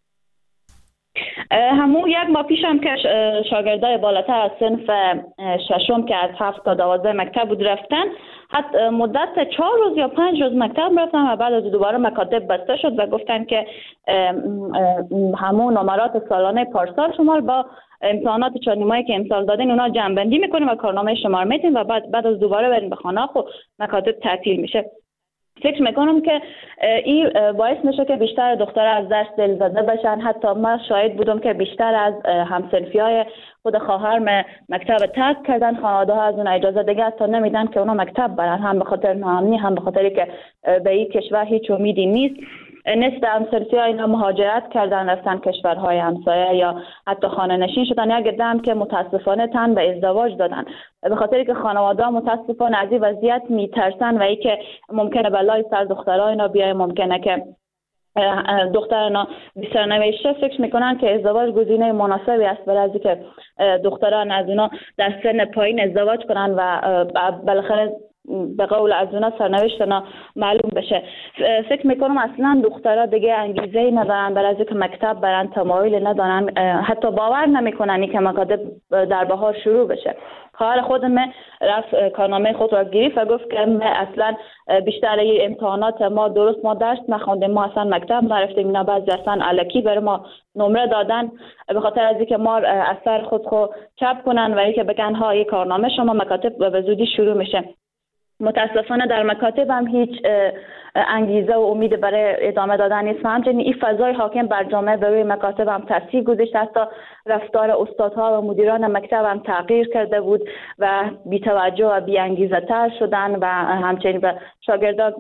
همون یک ماه پیش هم که شاگردای بالاتر از صنف 6 که از 7 تا 12 مکتب بود رفتن، حتی مدت 4 روز یا 5 روز مکتب رفتن و بعد از دوباره مکاتب بسته شد و گفتن که همون نمرات سالانه پارسال شما با امتحانات 4 نیمه‌ای که امسال دادین اونا جمع‌بندی میکنیم و کارنامه شما رو میدیم و بعد از دوباره بریم به خانه و مکاتب تعطیل میشه. فکر میکنم که این باعث میشه که بیشتر دخترها از درس دلزده بشن. حتی من شاهد بودم که بیشتر از همسنفیای خود خواهرم مکتب ترک کردن. خانواده ها از اون اجازه دیگه حتی نمیدن که اونا مکتب برن، هم به خاطر ناامنی، هم به خاطری که به این کشور هیچ امیدی نیست. نصف همسنفی‌ها اینا مهاجرت کردن، رفتن کشورهای همسایه یا حتی خانه نشین شدن. یا گرده هم که متاسفانه تن به ازدواج دادن به خاطری که خانواده ها متاسفانه از این وضعیت میترسن و ای که ممکنه بلای سر دخترها اینا بیای، ممکنه که دختران بی‌سرنوشته فکر میکنن که ازدواج گزینه مناسبی است برای از که دختران از اونا در سن پایین ازدواج کنن و بالاخره به قول از اونا سرنوشتنا معلوم بشه. فکر میکنم اصلا دخترها دیگه انگیزه ندارن برای اینکه مکتب برن، تمایل ندارن، حتی باور نمیکنن که مکاتب در بهار شروع بشه. خواهر خودم رفت کارنامه خود را گرفت و گفت که اصلا بیشتر امتحانات ما درست ما درس نخوندیم، ما اصلا مکتب نرفتیم، اینا بعضی اصلا الکی برای ما نمره دادن به خاطر از اینکه ما اثر خود چپ کنن و اینکه بگن ها این کارنامه شما مکاتب به زودی شروع میشه. متاسفانه در مکاتب هم هیچ انگیزه و امید برای ادامه دادن نیست. همچنین این فضای حاکم بر جامعه به روی مکاتب هم تاثیر گذاشت. حتی رفتار استادها و مدیران مکتب هم تغییر کرده بود و بی‌توجه و بی‌انگیزه تر شدن و همچنین به شاگردان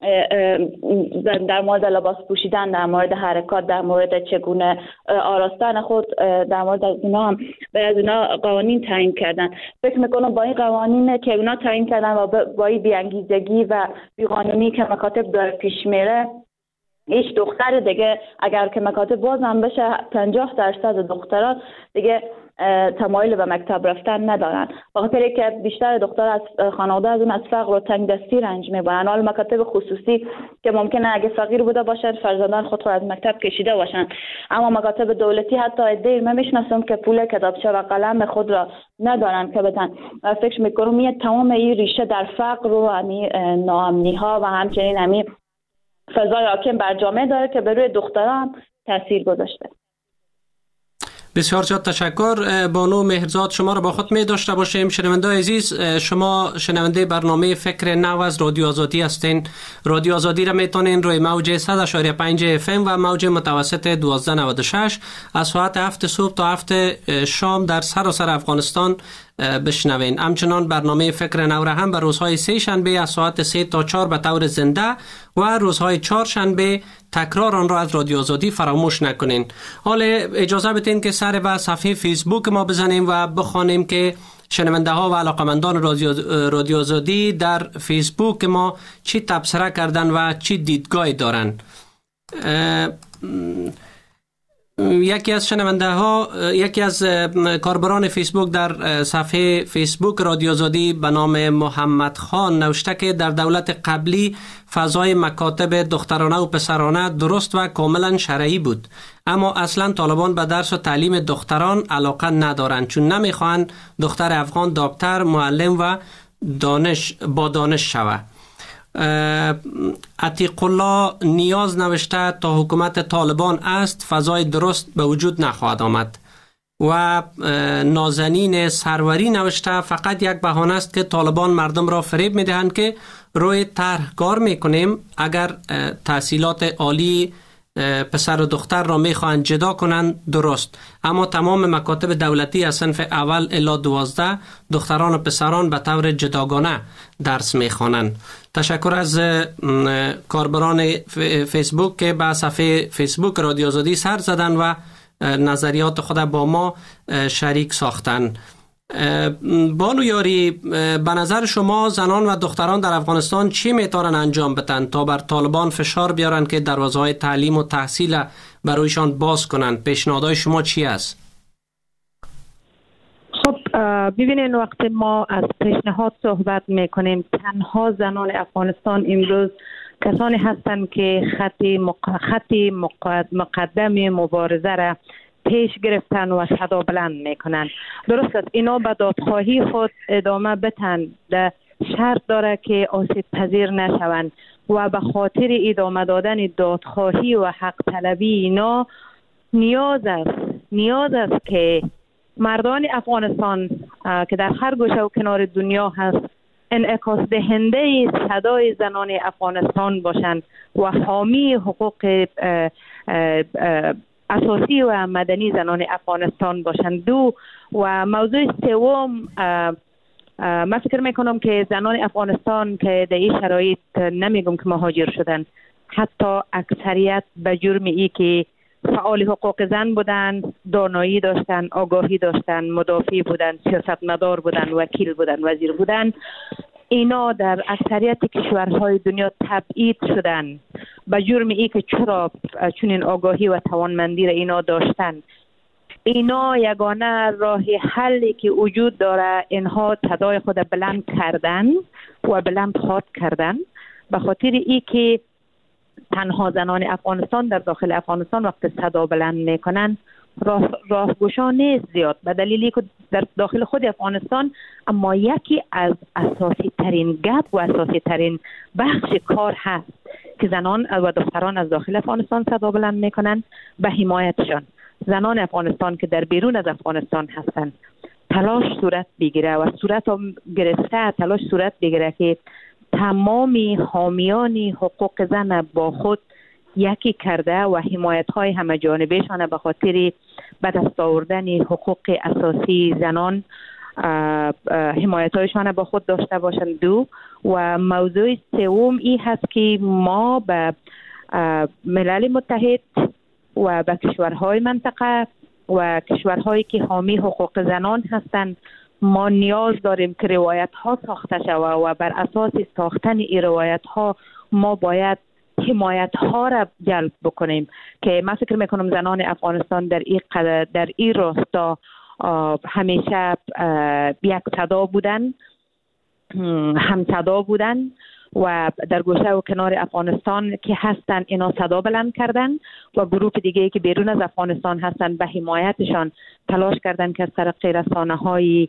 در مورد لباس پوشیدن، در مورد حرکات، در مورد چگونه آراستن خود، در مورد اینا هم باید اونا قوانین تعیین کردن. فکر میکنم با این قوانین که اونا تعیین کردن و با این بی‌انگیزگی و بی‌قانونی که مکاتب داره پیش میره، هیچ دختر دیگه اگر که مکاتب بازم بشه 50% دخترها دیگه تمایل به مکتب رفتن ندارن، بخاطر که بیشتر دختر از خانواده از اون از فقر و تنگ دستی رنج میبرن. حال مکاتب خصوصی که ممکنه اگه فقیر بوده باشن فرزندان خود را از مکتب کشیده باشن، اما مکاتب دولتی حتی عده‌ای من میشناسم که پول کتابچه و قلم خود را ندارن که بدن. و فکر میکنم این تمام این ریشه در فقر و ناامنی ها و همچنین همین فضای حاکم بر جامعه داره که به روی دختران تاثیر گذاشته. بسیار زیاد تشکر. بانو مهرزاد، شما را با خود می داشته باشیم. شنونده عزیز، شما شنونده برنامه فکر نو از رادیو آزادی هستین. رادیو آزادی را میتونین روی موج 100.5 FM و موج متوسط 1296 از ساعت 7 صبح تا 7 شام در سراسر افغانستان بشنوین. همچنان برنامه فکر نو را هم به روزهای سه شنبه از ساعت 3 تا 4 به طور زنده و روزهای چهار شنبه تکرار آن را از رادیو آزادی فراموش نکنین. حالا اجازه بدین که سر به صفحه فیسبوک ما بزنیم و بخوانیم که شنونده ها و علاقمندان رادیو آزادی در فیسبوک ما چی تبصره کردن و چی دیدگاهی دارن. یکی از شنونده ها، یکی از کاربران فیسبوک در صفحه فیسبوک رادیو آزادی به نام محمد خان نوشته که در دولت قبلی فضای مکاتب دخترانه و پسرانه درست و کاملا شرعی بود، اما اصلا طالبان به درس و تعلیم دختران علاقه ندارند، چون نمیخواهند دختر افغان دکتر، معلم و دانش شود. عتیق الله نیاز نوشته تا حکومت طالبان است فضای درست به وجود نخواهد آمد. و نازنین سروری نوشته فقط یک بهانه است که طالبان مردم را فریب میدهند که روی طرح کار میکنیم، اگر تحصیلات عالی پسر و دختر را میخواهند جدا کنند درست، اما تمام مکاتب دولتی از صنف اول الی 12 دختران و پسران به طور جداگانه درس میخوانند. تشکر از کاربران فیسبوک که به صفحه فیسبوک رادیو آزادی سر زدن و نظریات خود با ما شریک ساختن. بانو یاری، به نظر شما زنان و دختران در افغانستان چی میتونن انجام بدن تا بر طالبان فشار بیارن که دروازه‌های تعلیم و تحصیل برایشان باز کنند؟ پیشنهادهای شما چی است؟ خب ببینید، وقتی ما از پیشنهاد صحبت میکنیم، تنها زنان افغانستان امروز کسانی هستند که خطی مقدم مبارزه را پیش گرفتن و صدا بلند میکنن. درست است اینا به دادخواهی خود ادامه بدن، شرط داره که آسیب پذیر نشوند و به خاطر ادامه دادن دادخواهی و حق طلبی اینا نیاز است که مردان افغانستان که در هر گوشه و کنار دنیا هست انعکاس دهنده صدای زنان افغانستان باشند و حامی حقوق اساسی و مدنی زنان افغانستان باشند. و موضوع سوم، من فکر میکنم که زنان افغانستان که در این شرایط نمیگم که مهاجر شدن، حتی اکثریت به جرم ای که فعال حقوق زن بودن، دانایی داشتن، آگاهی داشتن، مدافع بودن، سیاستمدار بودن، وکیل بودن، وزیر بودن، اینا در اکثریت کشورهای دنیا تبعید شدن به جرم ای که چرا چنین آگاهی و توانمندی را اینا داشتن. اینا یگانه راه حلی که وجود داره، اینها صدای خود بلند کردن و بلند خواد کردن، به خاطر ای که تنها زنان افغانستان در داخل افغانستان وقت صدا بلند میکنن راهگشا نیست زیاد، به دلیلی که در داخل خود افغانستان اما یکی از اساسی ترین گپ و اساسی ترین بخش کار هست که زنان و دختران از داخل افغانستان صدا بلند میکنن به حمایتشان. زنان افغانستان که در بیرون از افغانستان هستند تلاش صورت بگیره و صورت گرفته تلاش صورت بگیره که تمامی حامیان حقوق زن با خود یکی کرده و حمایت های همه جانبهشان به خاطر به دست آوردن حقوق اساسی زنان حمایت هایشان با خود داشته باشند. و موضوع سوم این هست که ما به ملل متحد و به کشورهای منطقه و کشورهایی که حامی حقوق زنان هستند ما نیاز داریم که روایت ها ساخته شود و بر اساس ساختن این روایت ها ما باید حمایت ها را جلب بکنیم که من فکر میکنم زنان افغانستان در این راستا همیشه یک صدا بودن، هم صدا بودن و در گوشه و کنار افغانستان که هستن اینا صدا بلند کردن و گروه دیگه که بیرون از افغانستان هستن به حمایتشان تلاش کردن که از طریق رسانه های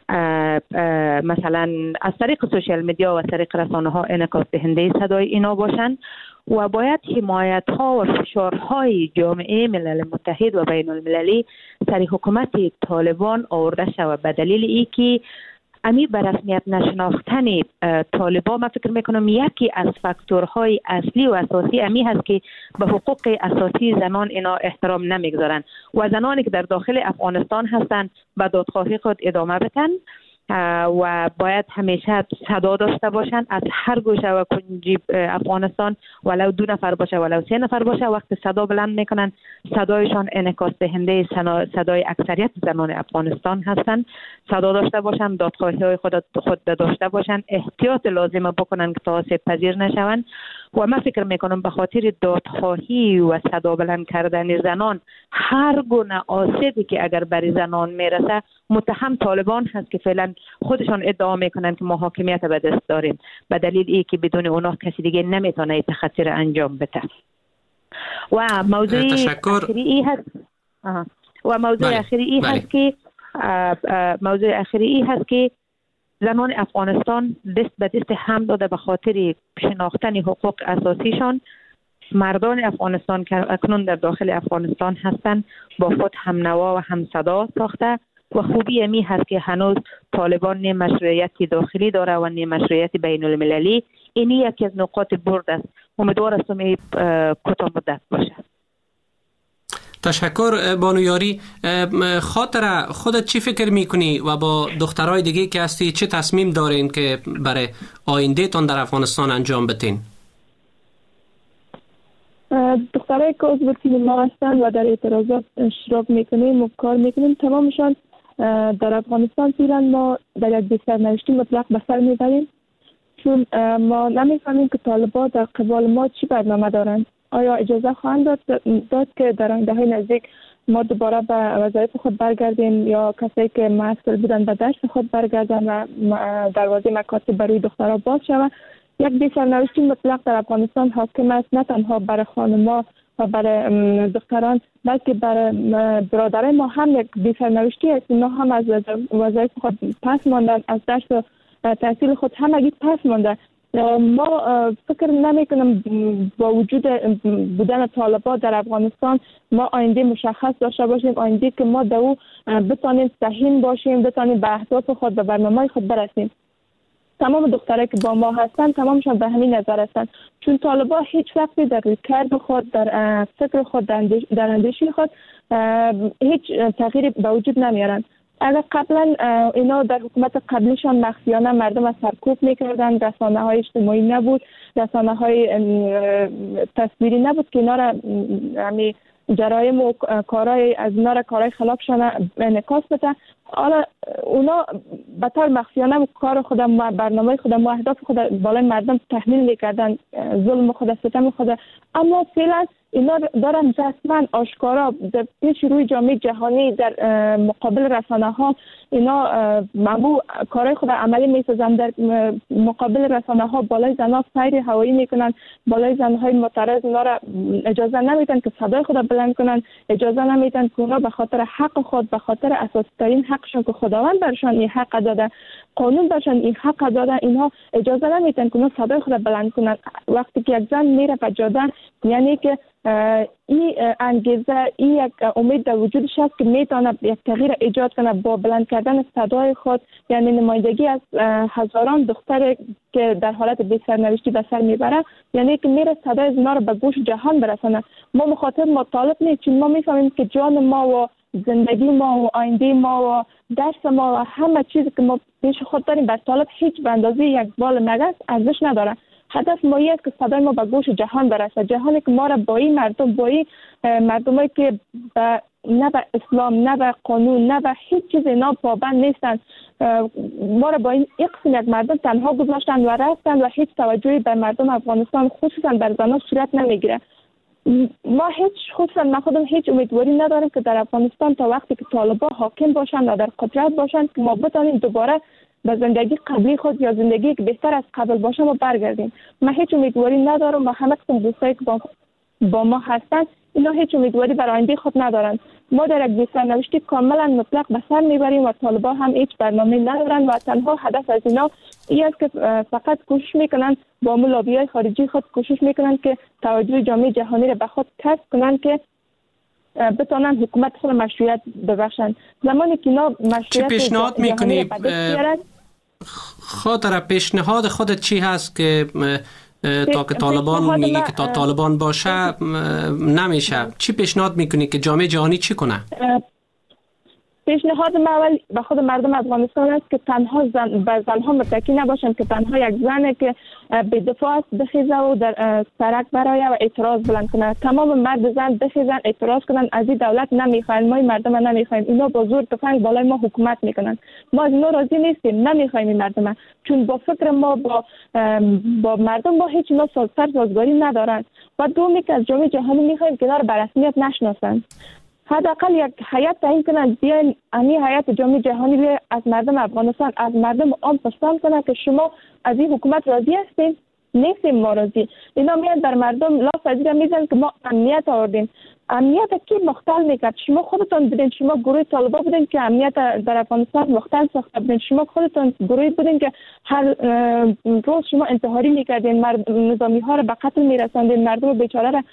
مثلا از طریق سوشال میدیا و از طریق رسانه ها انعکاس دهنده صدای اینا باشن و باید حمایت ها و فشارهای جامعه ملل متحد و بین المللی سر حکومت طالبان آورده شود به دلیل ای که امی به رسمیت نشناختن طالبان من فکر میکنم یکی از فاکتورهای اصلی و اساسی امی هست که به حقوق اساسی زنان اینا احترام نمیگذارن و زنانی که در داخل افغانستان هستند به دادخواهی خود ادامه بدن و باید همیشه صدا داشته باشن از هر گوشه و کنج افغانستان، ولو 2 نفر باشه ولو 3 نفر باشه، وقت صدا بلند میکنن صدایشان انعکاس دهنده صدای اکثریت زنان افغانستان هستن. صدا داشته باشن، دادخواهی های خود داشته باشن، احتیاط لازم بکنن که آسیب پذیر نشون و من فکر میکنم به خاطر دادخواهی و صدا بلند کردن زنان هر گونه آسیبی که اگر بر زنان میرسه متهم طالبان هست که فعلا خودشان ادعا میکنن که ما حاکمیت به دست داریم به دلیل ای که بدون اونا کسی دیگه نمیتونه این تخطی را انجام بده. و موضوع آخری هست که زنان افغانستان دست به دست هم داده به خاطر شناختن حقوق اساسیشان. مردان افغانستان که اکنون در داخل افغانستان هستند با خود هم نوا و هم صدا ساخته و خوبی امی هست که هنوز طالبان نه مشروعیتی داخلی داره و نه مشروعیتی بین المللی. اینی یکی از نقاط برد است. امیدوار هستم کوتاه مدت باشه. تشکر بانو یاری. خاطر خودت چی فکر میکنی و با دخترای دیگه که هستی چه تصمیم دارین که برای آینده تان در افغانستان انجام بتین؟ دخترای که عضو تیم ما هستن و در اعتراضات اشتراک میکنیم و کار میکنیم تمامشان در افغانستان فعلا ما در یک سرنوشتی مطلق به سر میبریم، چون ما نمیفهمیم که طالبان در قبال ما چی برنامه دارند. آیا اجازه خواهند داد که در آینده‌های نزدیک ما دوباره به وظایف خود برگردیم یا کسایی که مسئول بودن به درس خود برگردن و دروازه مکاتب برای دخترها باز شود؟ یک سرنوشتی مطلق در افغانستان حاکم است، نه تنها برای خانم‌ها و برای دختران بلکه برای برادرای ما هم یک سرنوشتی است. اینا هم از وظایف خود پس ماندن، از درس و تحصیل خود همگی پس مانده ما فکر نمی کنم با وجود بودن طالبان در افغانستان ما آینده مشخص داشته باشیم، آینده که ما در او بتانیم صحیح باشیم، بتانیم به اهداف خود، به برنامه خود برسیم. تمام دخترایی که با ما هستن تمامشان به همین نظر هستند، چون طالبان هیچ وقتی در رویکرد خود، در فکر خود، در اندیشه خود هیچ تغییری به وجود نمیارن. اگر قبلا اینا در حکومت قبلیشان مخفیانه مردم از سرکوب میکردن، رسانه های اجتماعی نبود، رسانه های تصویری نبود که اینا را جرایم و کارهای از اینا را کارهای خلافشان انعکاس بده. حالا اونا به طور مخفیانه کار خود، برنامه خود، اهداف خود بالای مردم تحمیل میکردن، ظلم خود، ستم خود. اما فعلا اینا دارن رسما آشکارا در پیش روی جامعه جهانی در مقابل رسانه ها اینا ممنوع کارهای خود عملی میسازن. در مقابل رسانه ها بالای زنها سیر هوایی میکنن، بالای زنهای معترض اینا را اجازه نمیدن که صدای خود بلند کنن، اجازه نمیدن که اونا به خاطر حق خود، به خاطر اساسی ترین حقشون که خداوند برشان این حق داده، قانون برشان این حق داده، اینها اجازه نمیدن که اونا صدای خود بلند کنن. وقتی که یک زن میره به جاده، یعنی که این انگیزه، این یک امید در وجودش هست که میتونه یک تغییر ایجاد کنه با بلند کردن صدای خود. یعنی نمایندگی از هزاران دختر که در حالت بی سرنوشتی به سر میبره، یعنی که میره صدای اینا رو به گوش جهان برسانه. ما مخاطب مطالب نیست، چون ما میفهمیم که جان ما و زندگی ما و آینده ما و درس ما و همه چیزی که ما پیش خود داریم بر طالب هیچ به اندازه یک بال مگس ارزش نداره. هدف ما است که صدای ما به گوش جهان برسه، جهانی که ما را با این مردم، با این مردمایی که نه به اسلام، نه به قانون، نه به هیچ چیز اینا پابند نیستن، ما را با این قسم یک مردم تنها گذاشتن و رفتن و هیچ توجهی به مردم افغانستان خصوصا بر زنان صورت نمیگیره. ما خصوصا من خودم هیچ امیدواری ندارم که در افغانستان تا وقتی که طالبان حاکم باشند و در قدرت باشند که ما بتانیم دوباره به زندگی قبلی خود یا زندگی که بهتر از قبل باشه ما برگردیم. من هیچ امیدواری ندارم و همه قسم دوستایی که با ما هستن اینا هیچ امیدواری برای آینده خود ندارن. ما در یک سرنوشتی کاملا مطلق به سر میبریم و طالبان هم هیچ برنامه ندارن و تنها هدف از اینا این است که فقط کوشش میکنن با لابی‌های خارجی خود کوشش میکنن که توجه جامعه جهانی را به خود کسب کنن که بتونن حکومت خود مشروعیت ببخشن. زمانی که اینا مشروعیت چی پیشنهاد میکنی؟ خاطر پیشنهاد خودت چی هست که تا که طالبان میگی که تا طالبان باشه نمیشه؟ چی پیشنهاد میکنی که جامعه جهانی چی کنه؟ پیشنهاد من اول به خود مردم افغانستان است که تنها به زنها متکی نباشن، که تنها یک زنه که به دفاع است بخیزه و در سرک برایه و اعتراض بلند کنه. تمام مرد زن بخیزن اعتراض کنن، از این دولت نمیخوایم، ما این مردم نمیخوایم، اینا با زور تفنگ بالای ما حکومت میکنن، ما از اینا راضی نیستیم، نمیخوایم این مردم، چون با فکر ما با مردم با هیچ اینا سازگاری ندارن. و دومی که از جامعه جهانی میخوایم که اینا رو به رسمیت نشناسن. حداقل یک هیئت تعیین کنن، بیاین همین هیئت جامعه جهانی بیاین از مردم افغانستان، از مردم عام پرسان کنن که شما از این حکومت راضی هستین؟ نیستیم ما راضی. اینا میان در مردم لاف از این میزنن که ما امنیت آوردیم. امنیت کی مختل میکرد؟ شما خودتون بودین، شما گروه طالبان بودین که امنیت در افغانستان مختل ساخته بودین، شما خودتون گروهی بودین که هر روز شما انتحاری میکردین، نظامی ها رو به قتل میرساندین، مردم بیچاره را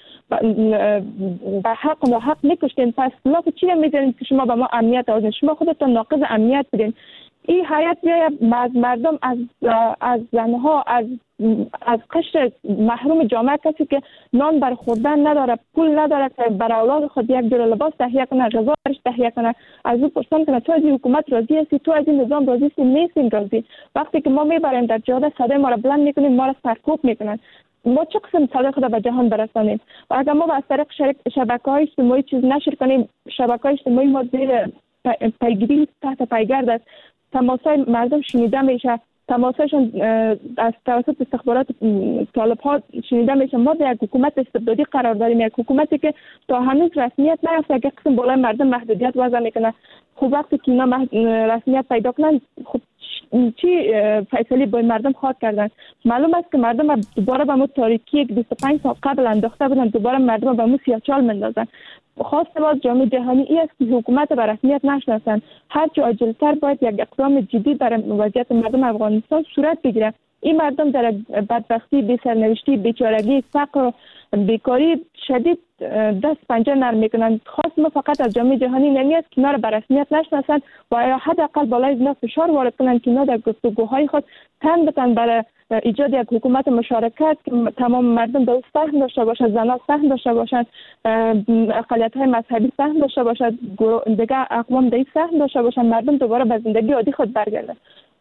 به حق و ناحق میکشتین. پس لاف چی میزنین که شما به ما امنیت آوردین؟ شما خودتون ناقض امنیت بودین. این حیات بیاید از مردم، از زنها، از قشر محروم جامعه، کسی که نان بر خوردن نداره، پول نداره که برای اولاد خود یک جور لباس تهیه کنه، غذا برش تهیه کنه، از او پرسان کنه تو از این حکومت راضی هستی؟ تو از این نظام راضی هستی؟ نیستیم راضی. وقتی که ما میبریم در جاده صدای ما را بلند میکنیم، ما را سرکوب میکنن. ما چه قسم صدای خود به جهان برسانیم؟ و اگر ما از طریق شبکه‌های اجتماعی چیز نشر کنیم، شبکه‌های اجتماعی ما زیر پیگیری تحت پیگرد است، تماسای مردم شنیده میشه، تماسایشون از توسط استخبارات طالب ها شنیده میشه. ما در یک حکومت استبدادی قرار داریم، یک حکومتی که تا هنوز رسمیت نیافته، یک قسم بالای مردم محدودیت وضع میکنه. خب وقتی که اینا رسمیت پیدا کنن، خب چی فیصله با مردم خواهد کردن؟ معلوم است که مردم دوباره به مو تاریکی که 25 سال قبل انداخته بودن، دوباره مردم به مو سیاه‌چال مندازن. خواست ما جامعه جهانی این است که حکومت به رسمیت نشناسن. هر چه عاجل‌تر باید یک اقدام جدی در وضعیت مردم افغانستان صورت بگیره. این مردم در بدبختی، بی‌سرنوشتی، بیچارگی، فقر و بیکاری شدید دست پنجه نرم میکنند. خواست ما فقط از جامعه جهانی نمیاد که اینا را به رسمیت نشناسند و حداقل بالای اینا فشار وارد کنند که اینا در گفتگوهای خود تن بتن برای ایجاد یک حکومت مشارکت که تمام مردم در سهم داشته باشند، زنان سهم داشته باشند، اقلیت‌های مذهبی سهم داشته باشند، دیگر اقوام در سهم داشته باشند، مردم دوباره به زندگی عادی خود برگردند.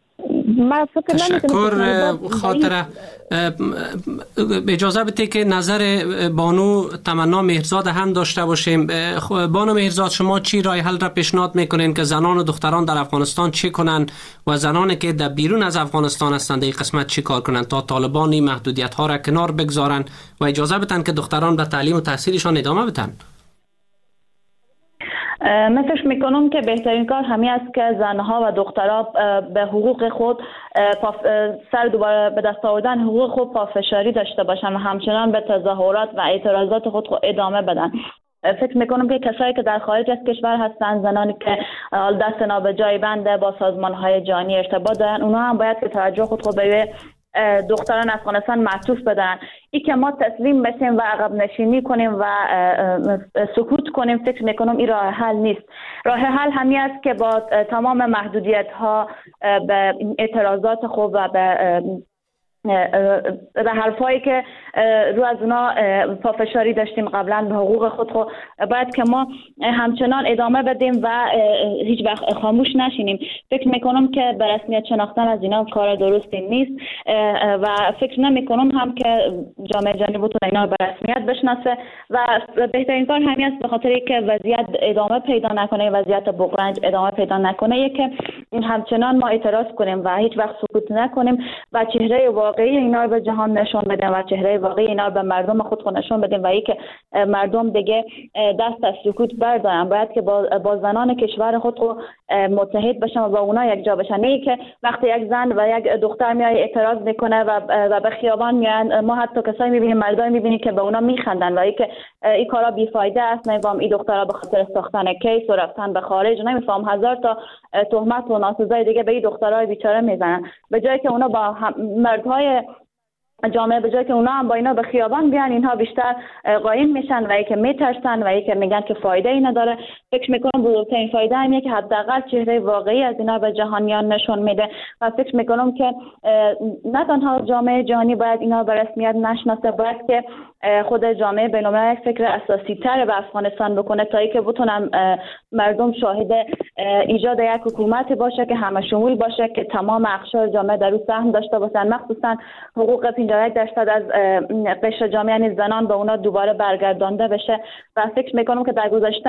تشکر خاطره. اجازه بده که نظر بانو تمنا مهرزاد هم داشته باشیم. بانو مهرزاد، شما چی راه حل را پیشنهاد میکنین که زنان و دختران در افغانستان چی کنن و زنانی که در بیرون از افغانستان هستند در این قسمت چی کار کنن تا طالبان این محدودیت ها را کنار بگذارن و اجازه بدن که دختران به تعلیم و تحصیلشان ادامه بدن؟ من فکر میکنم که بهترین کار همین است که زنها و دخترها به حقوق خود سر دوباره به دست آوردن حقوق خود پافشاری داشته باشند و همچنان به تظاهرات و اعتراضات خود ادامه بدن. فکر میکنم که کسایی که در خارج از کشور هستند، زنانی که دست نابجای بند با سازمانهای جهانی ارتباط دارن، اونها هم باید که توجه خود به دختران افغانستان معطوف بدن. این که ما تسلیم بشیم و عقب نشینی کنیم و سکوت کنیم، فکر میکنم این راه حل نیست. راه حل همین است که با تمام محدودیت ها به اعتراضات خوب و به حرفایی که رو از اونا پافشاری داشتیم قبلا به حقوق خود باید که ما همچنان ادامه بدیم و هیچ وقت خاموش نشینیم. فکر میکنم که به رسمیت شناختن از اینا کار درستی نیست و فکر نمیکنم هم که جامعه جهانی بتونه اینا به رسمیت بشناسه و بهترین کار همین است، به خاطر که وضعیت ادامه پیدا نکنه، وضعیت بغرنج ادامه پیدا نکنه، که همچنان ما اعتراض کنیم و هیچ وقت سکوت نکنیم و چهره واقعی اینا رو به جهان نشون بدیم و چهره واقعی اینا رو به مردم خود نشون بدیم و اینکه مردم دیگه دست از سکوت بردارن. باید که با زنان کشور خود متحد بشن و با اونا یک جا بشن. نه که وقتی یک زن و یک دختر میاد اعتراض میکنه و به خیابان میان، ما حتی کسایی میبینیم، مردای میبینیم که به اونا میخندن و اینکه این کارا بیفایده است. نمیفهم این دخترها به خاطر ساختن کیس و رفتن به خارج، نمیفهم هزار تا تهمت و ناسزای دیگه به این دخترای بیچاره میزنن، به جایی که اونا با مردهای جامعه، به جای که اونا هم با اینا به خیابان بیان، اینها بیشتر قایم میشن و اینکه میترسن و اینکه میگن که فایده ای نداره. فکر میکنم بزرگترین فایده اینه که حداقل چهره واقعی از اینا به جهانیان نشون میده و فکر میکنم که نه تنها جامعه جهانی باید اینا به رسمیت نشناسه، باید که خود جامعه بین‌المللی فکر اساسی تر به افغانستان بکنه تا اینکه بتونن مردم شاهد ایجاد یک حکومتی باشه که همه شمول باشه، که تمام اقشار جامعه در اون سهم داشته باشن، مخصوصا حقوق 51% از قشر جامعه یعنی زنان به اونا دوباره برگردانده بشه. و فکر میکنم که در گذشته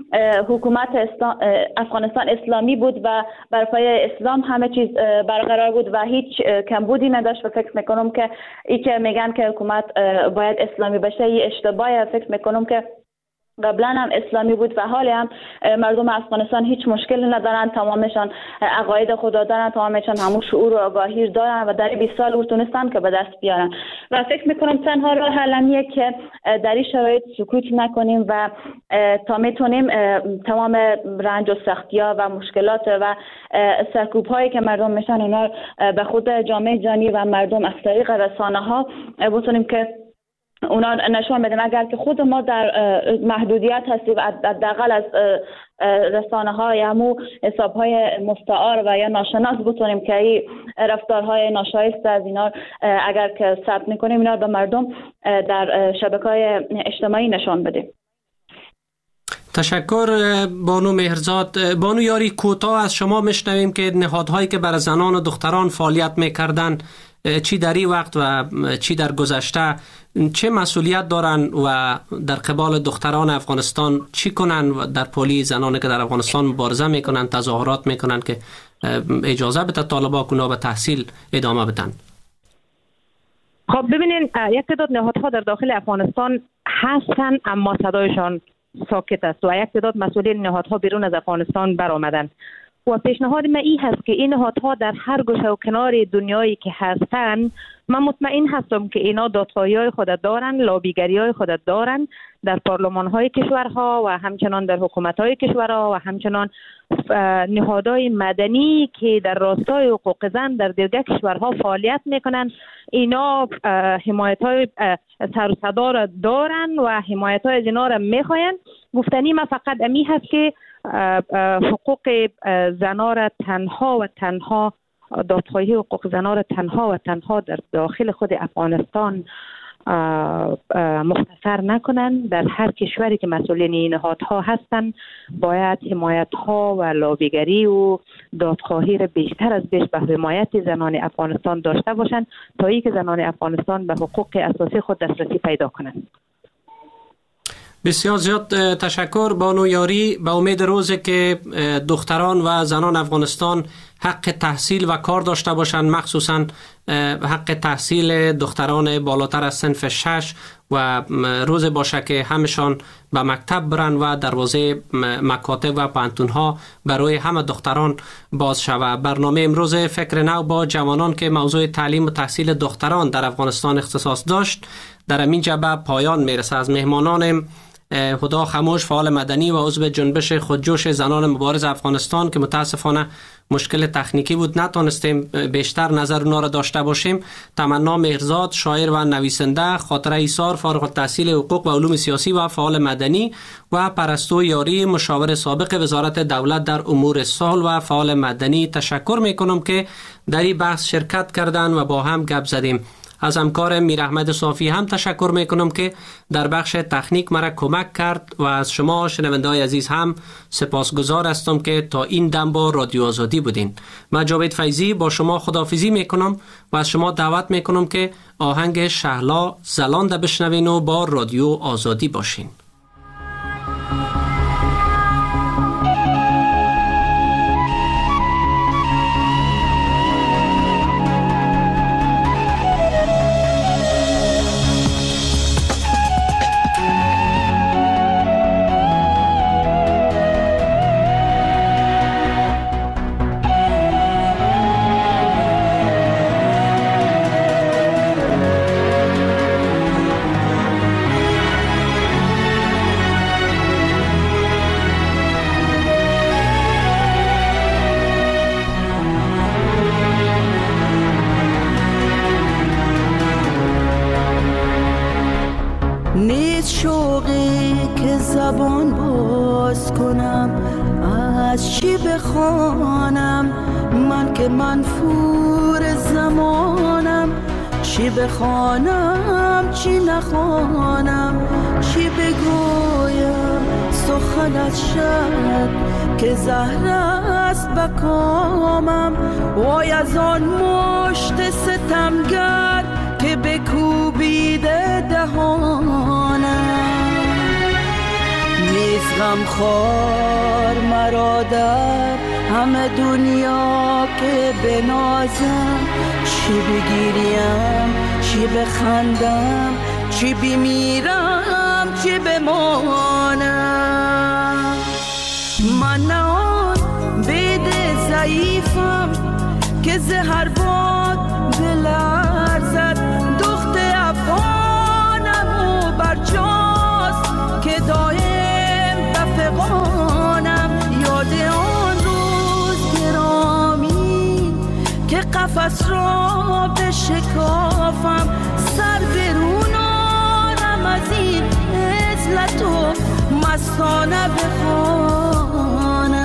حکومت افغانستان اسلامی بود و بر پایه اسلام همه چیز برقرار بود و هیچ کمبودی نداشت و فکر میکنم که این که میگن که حکومت باید اسلامی بشه این اشتباهه. فکر میکنم که قبلا هم اسلامی بود و حالی هم مردم افغانستان هیچ مشکلی ندارن، تمامشان عقاید خدا دارن، تمامشان همون شعور و آگاهی دارن و در 20 سال ورتونستان که به دست بیارن. و فکر میکنم تنها راه حل که در این شرایط سکوت نکنیم و تا میتونیم تمام رنج و سختی‌ها و مشکلات و سرکوب‌هایی که مردم میشن اونا به خود جامعه جهانی و مردم از طریق رسانه‌ها بتونیم که اونا نشون بدیم. اگر که خود ما در محدودیت هستیم، حداقل از رسانه ها یا همو حساب های مستعار و یا ناشناس بتونیم که این رفتارهای ناشایسته از اینا اگر که ثبت میکنیم اینا به مردم در شبکه‌های اجتماعی نشون بدیم. تشکر بانو مهرزاد. بانو یاری، کوتاه از شما میشنویم که نهادهایی که برای زنان و دختران فعالیت میکردن چی در این وقت و چی در گذشته چه مسئولیت دارن و در قبال دختران افغانستان چی کنن و در پلی زنانی که در افغانستان مبارزه میکنن، تظاهرات میکنن که اجازه بده طالبان اونا به تحصیل ادامه بدن؟ خب ببینین، یک تعداد نهادها در داخل افغانستان هستن اما صدایشان ساکت است و یک تعداد مسئولین نهادها بیرون از افغانستان برآمدن. و پیشنهاد من این هست که این نهادها در هر گوشه و کنار دنیایی که هستن، من مطمئن هستم که اینا دادخواهی های خود دارن، لابیگری های خود دارن در پارلمان های کشورها و همچنان در حکومت های کشورها و همچنان نهادهای مدنی که در راستای حقوق زن در دیگر کشورها فعالیت میکنن. اینا حمایت های سر و صدا را دارن و حمایت های از اینا را میخواین. گفتنی من فقط امی هست که حقوق زنان را تنها و تنها، دادخواهی حقوق زنان را تنها و تنها در داخل خود افغانستان مختصر نکنن. در هر کشوری که مسئولین این نهادها هستن باید حمایت ها و لابیگری و دادخواهی را بیشتر از بیش به حمایت زنان افغانستان داشته باشند تا اینکه زنان افغانستان به حقوق اساسی خود دسترسی پیدا کنند. بسیار زیاد تشکر بانو یاری. به امید روزی که دختران و زنان افغانستان حق تحصیل و کار داشته باشند، مخصوصا حق تحصیل دختران بالاتر از صنف 6 و روز باشه که همشان به مکتب برن و دروازه مکاتب و پانتونها برای همه دختران باز شود. برنامه امروز فکر نو با جوانان که موضوع تعلیم و تحصیل دختران در افغانستان اختصاص داشت در این جبه پایان میرسه. از مهمانان هدا خموش، فعال مدنی و عضو جنبش خودجوش زنان مبارز افغانستان که متاسفانه مشکل تکنیکی بود نتونستیم بیشتر نظر اونا را داشته باشیم، تمنا مهرزاد، شاعر و نویسنده، خاطره ایسار، فارغ التحصیل حقوق و علوم سیاسی و فعال مدنی، و پرستو یاری، مشاور سابق وزارت دولت در امور صلح و فعال مدنی تشکر میکنم که در این بحث شرکت کردن و با هم گپ زدیم. از همکار میر احمد صافی هم تشکر میکنم که در بخش تکنیک مرا کمک کرد و از شما شنونده‌های عزیز هم سپاسگزار هستم که تا این دم با رادیو آزادی بودین. من جاوید فیضی با شما خداحافظی میکنم و از شما دعوت میکنم که آهنگ شهلا زلانده بشنوین و با رادیو آزادی باشین. منفور زمانم، چی بخوانم چی نخوانم، چی بگویم سخنت شد که زهر است به کامم. وای از آن مشت ستمگر که بکوبیده دهانم، نیز غمخوار مرا در همه دنیا که بنازم، چی بگیریم چی بخندم، چی بمیرم چی بمانم. من نه آن بید ضعیفم که زهر باد بلرزد، دخت افغانم و برجاست که دایم بفغانم. یاد آن که قفس را بشکافم، سر برونانم از این عزلت و مستانه بخوانم.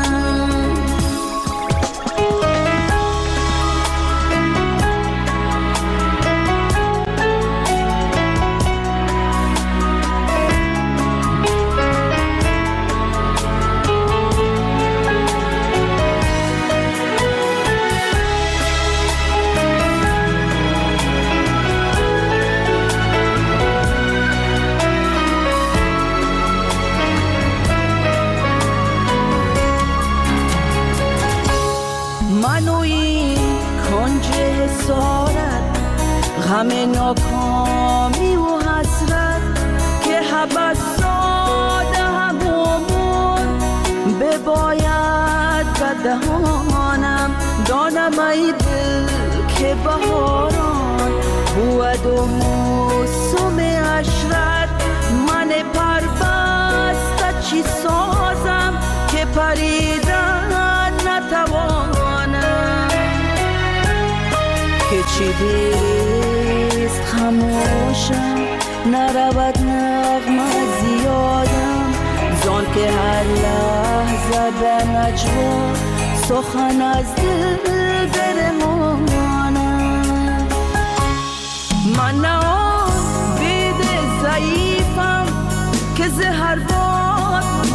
چی دیریست خموشم نرود نغمه زیادم زان که هر لحظه به نجوا سخن از دل برمانم من نه بیده ضعیفم که زهر باد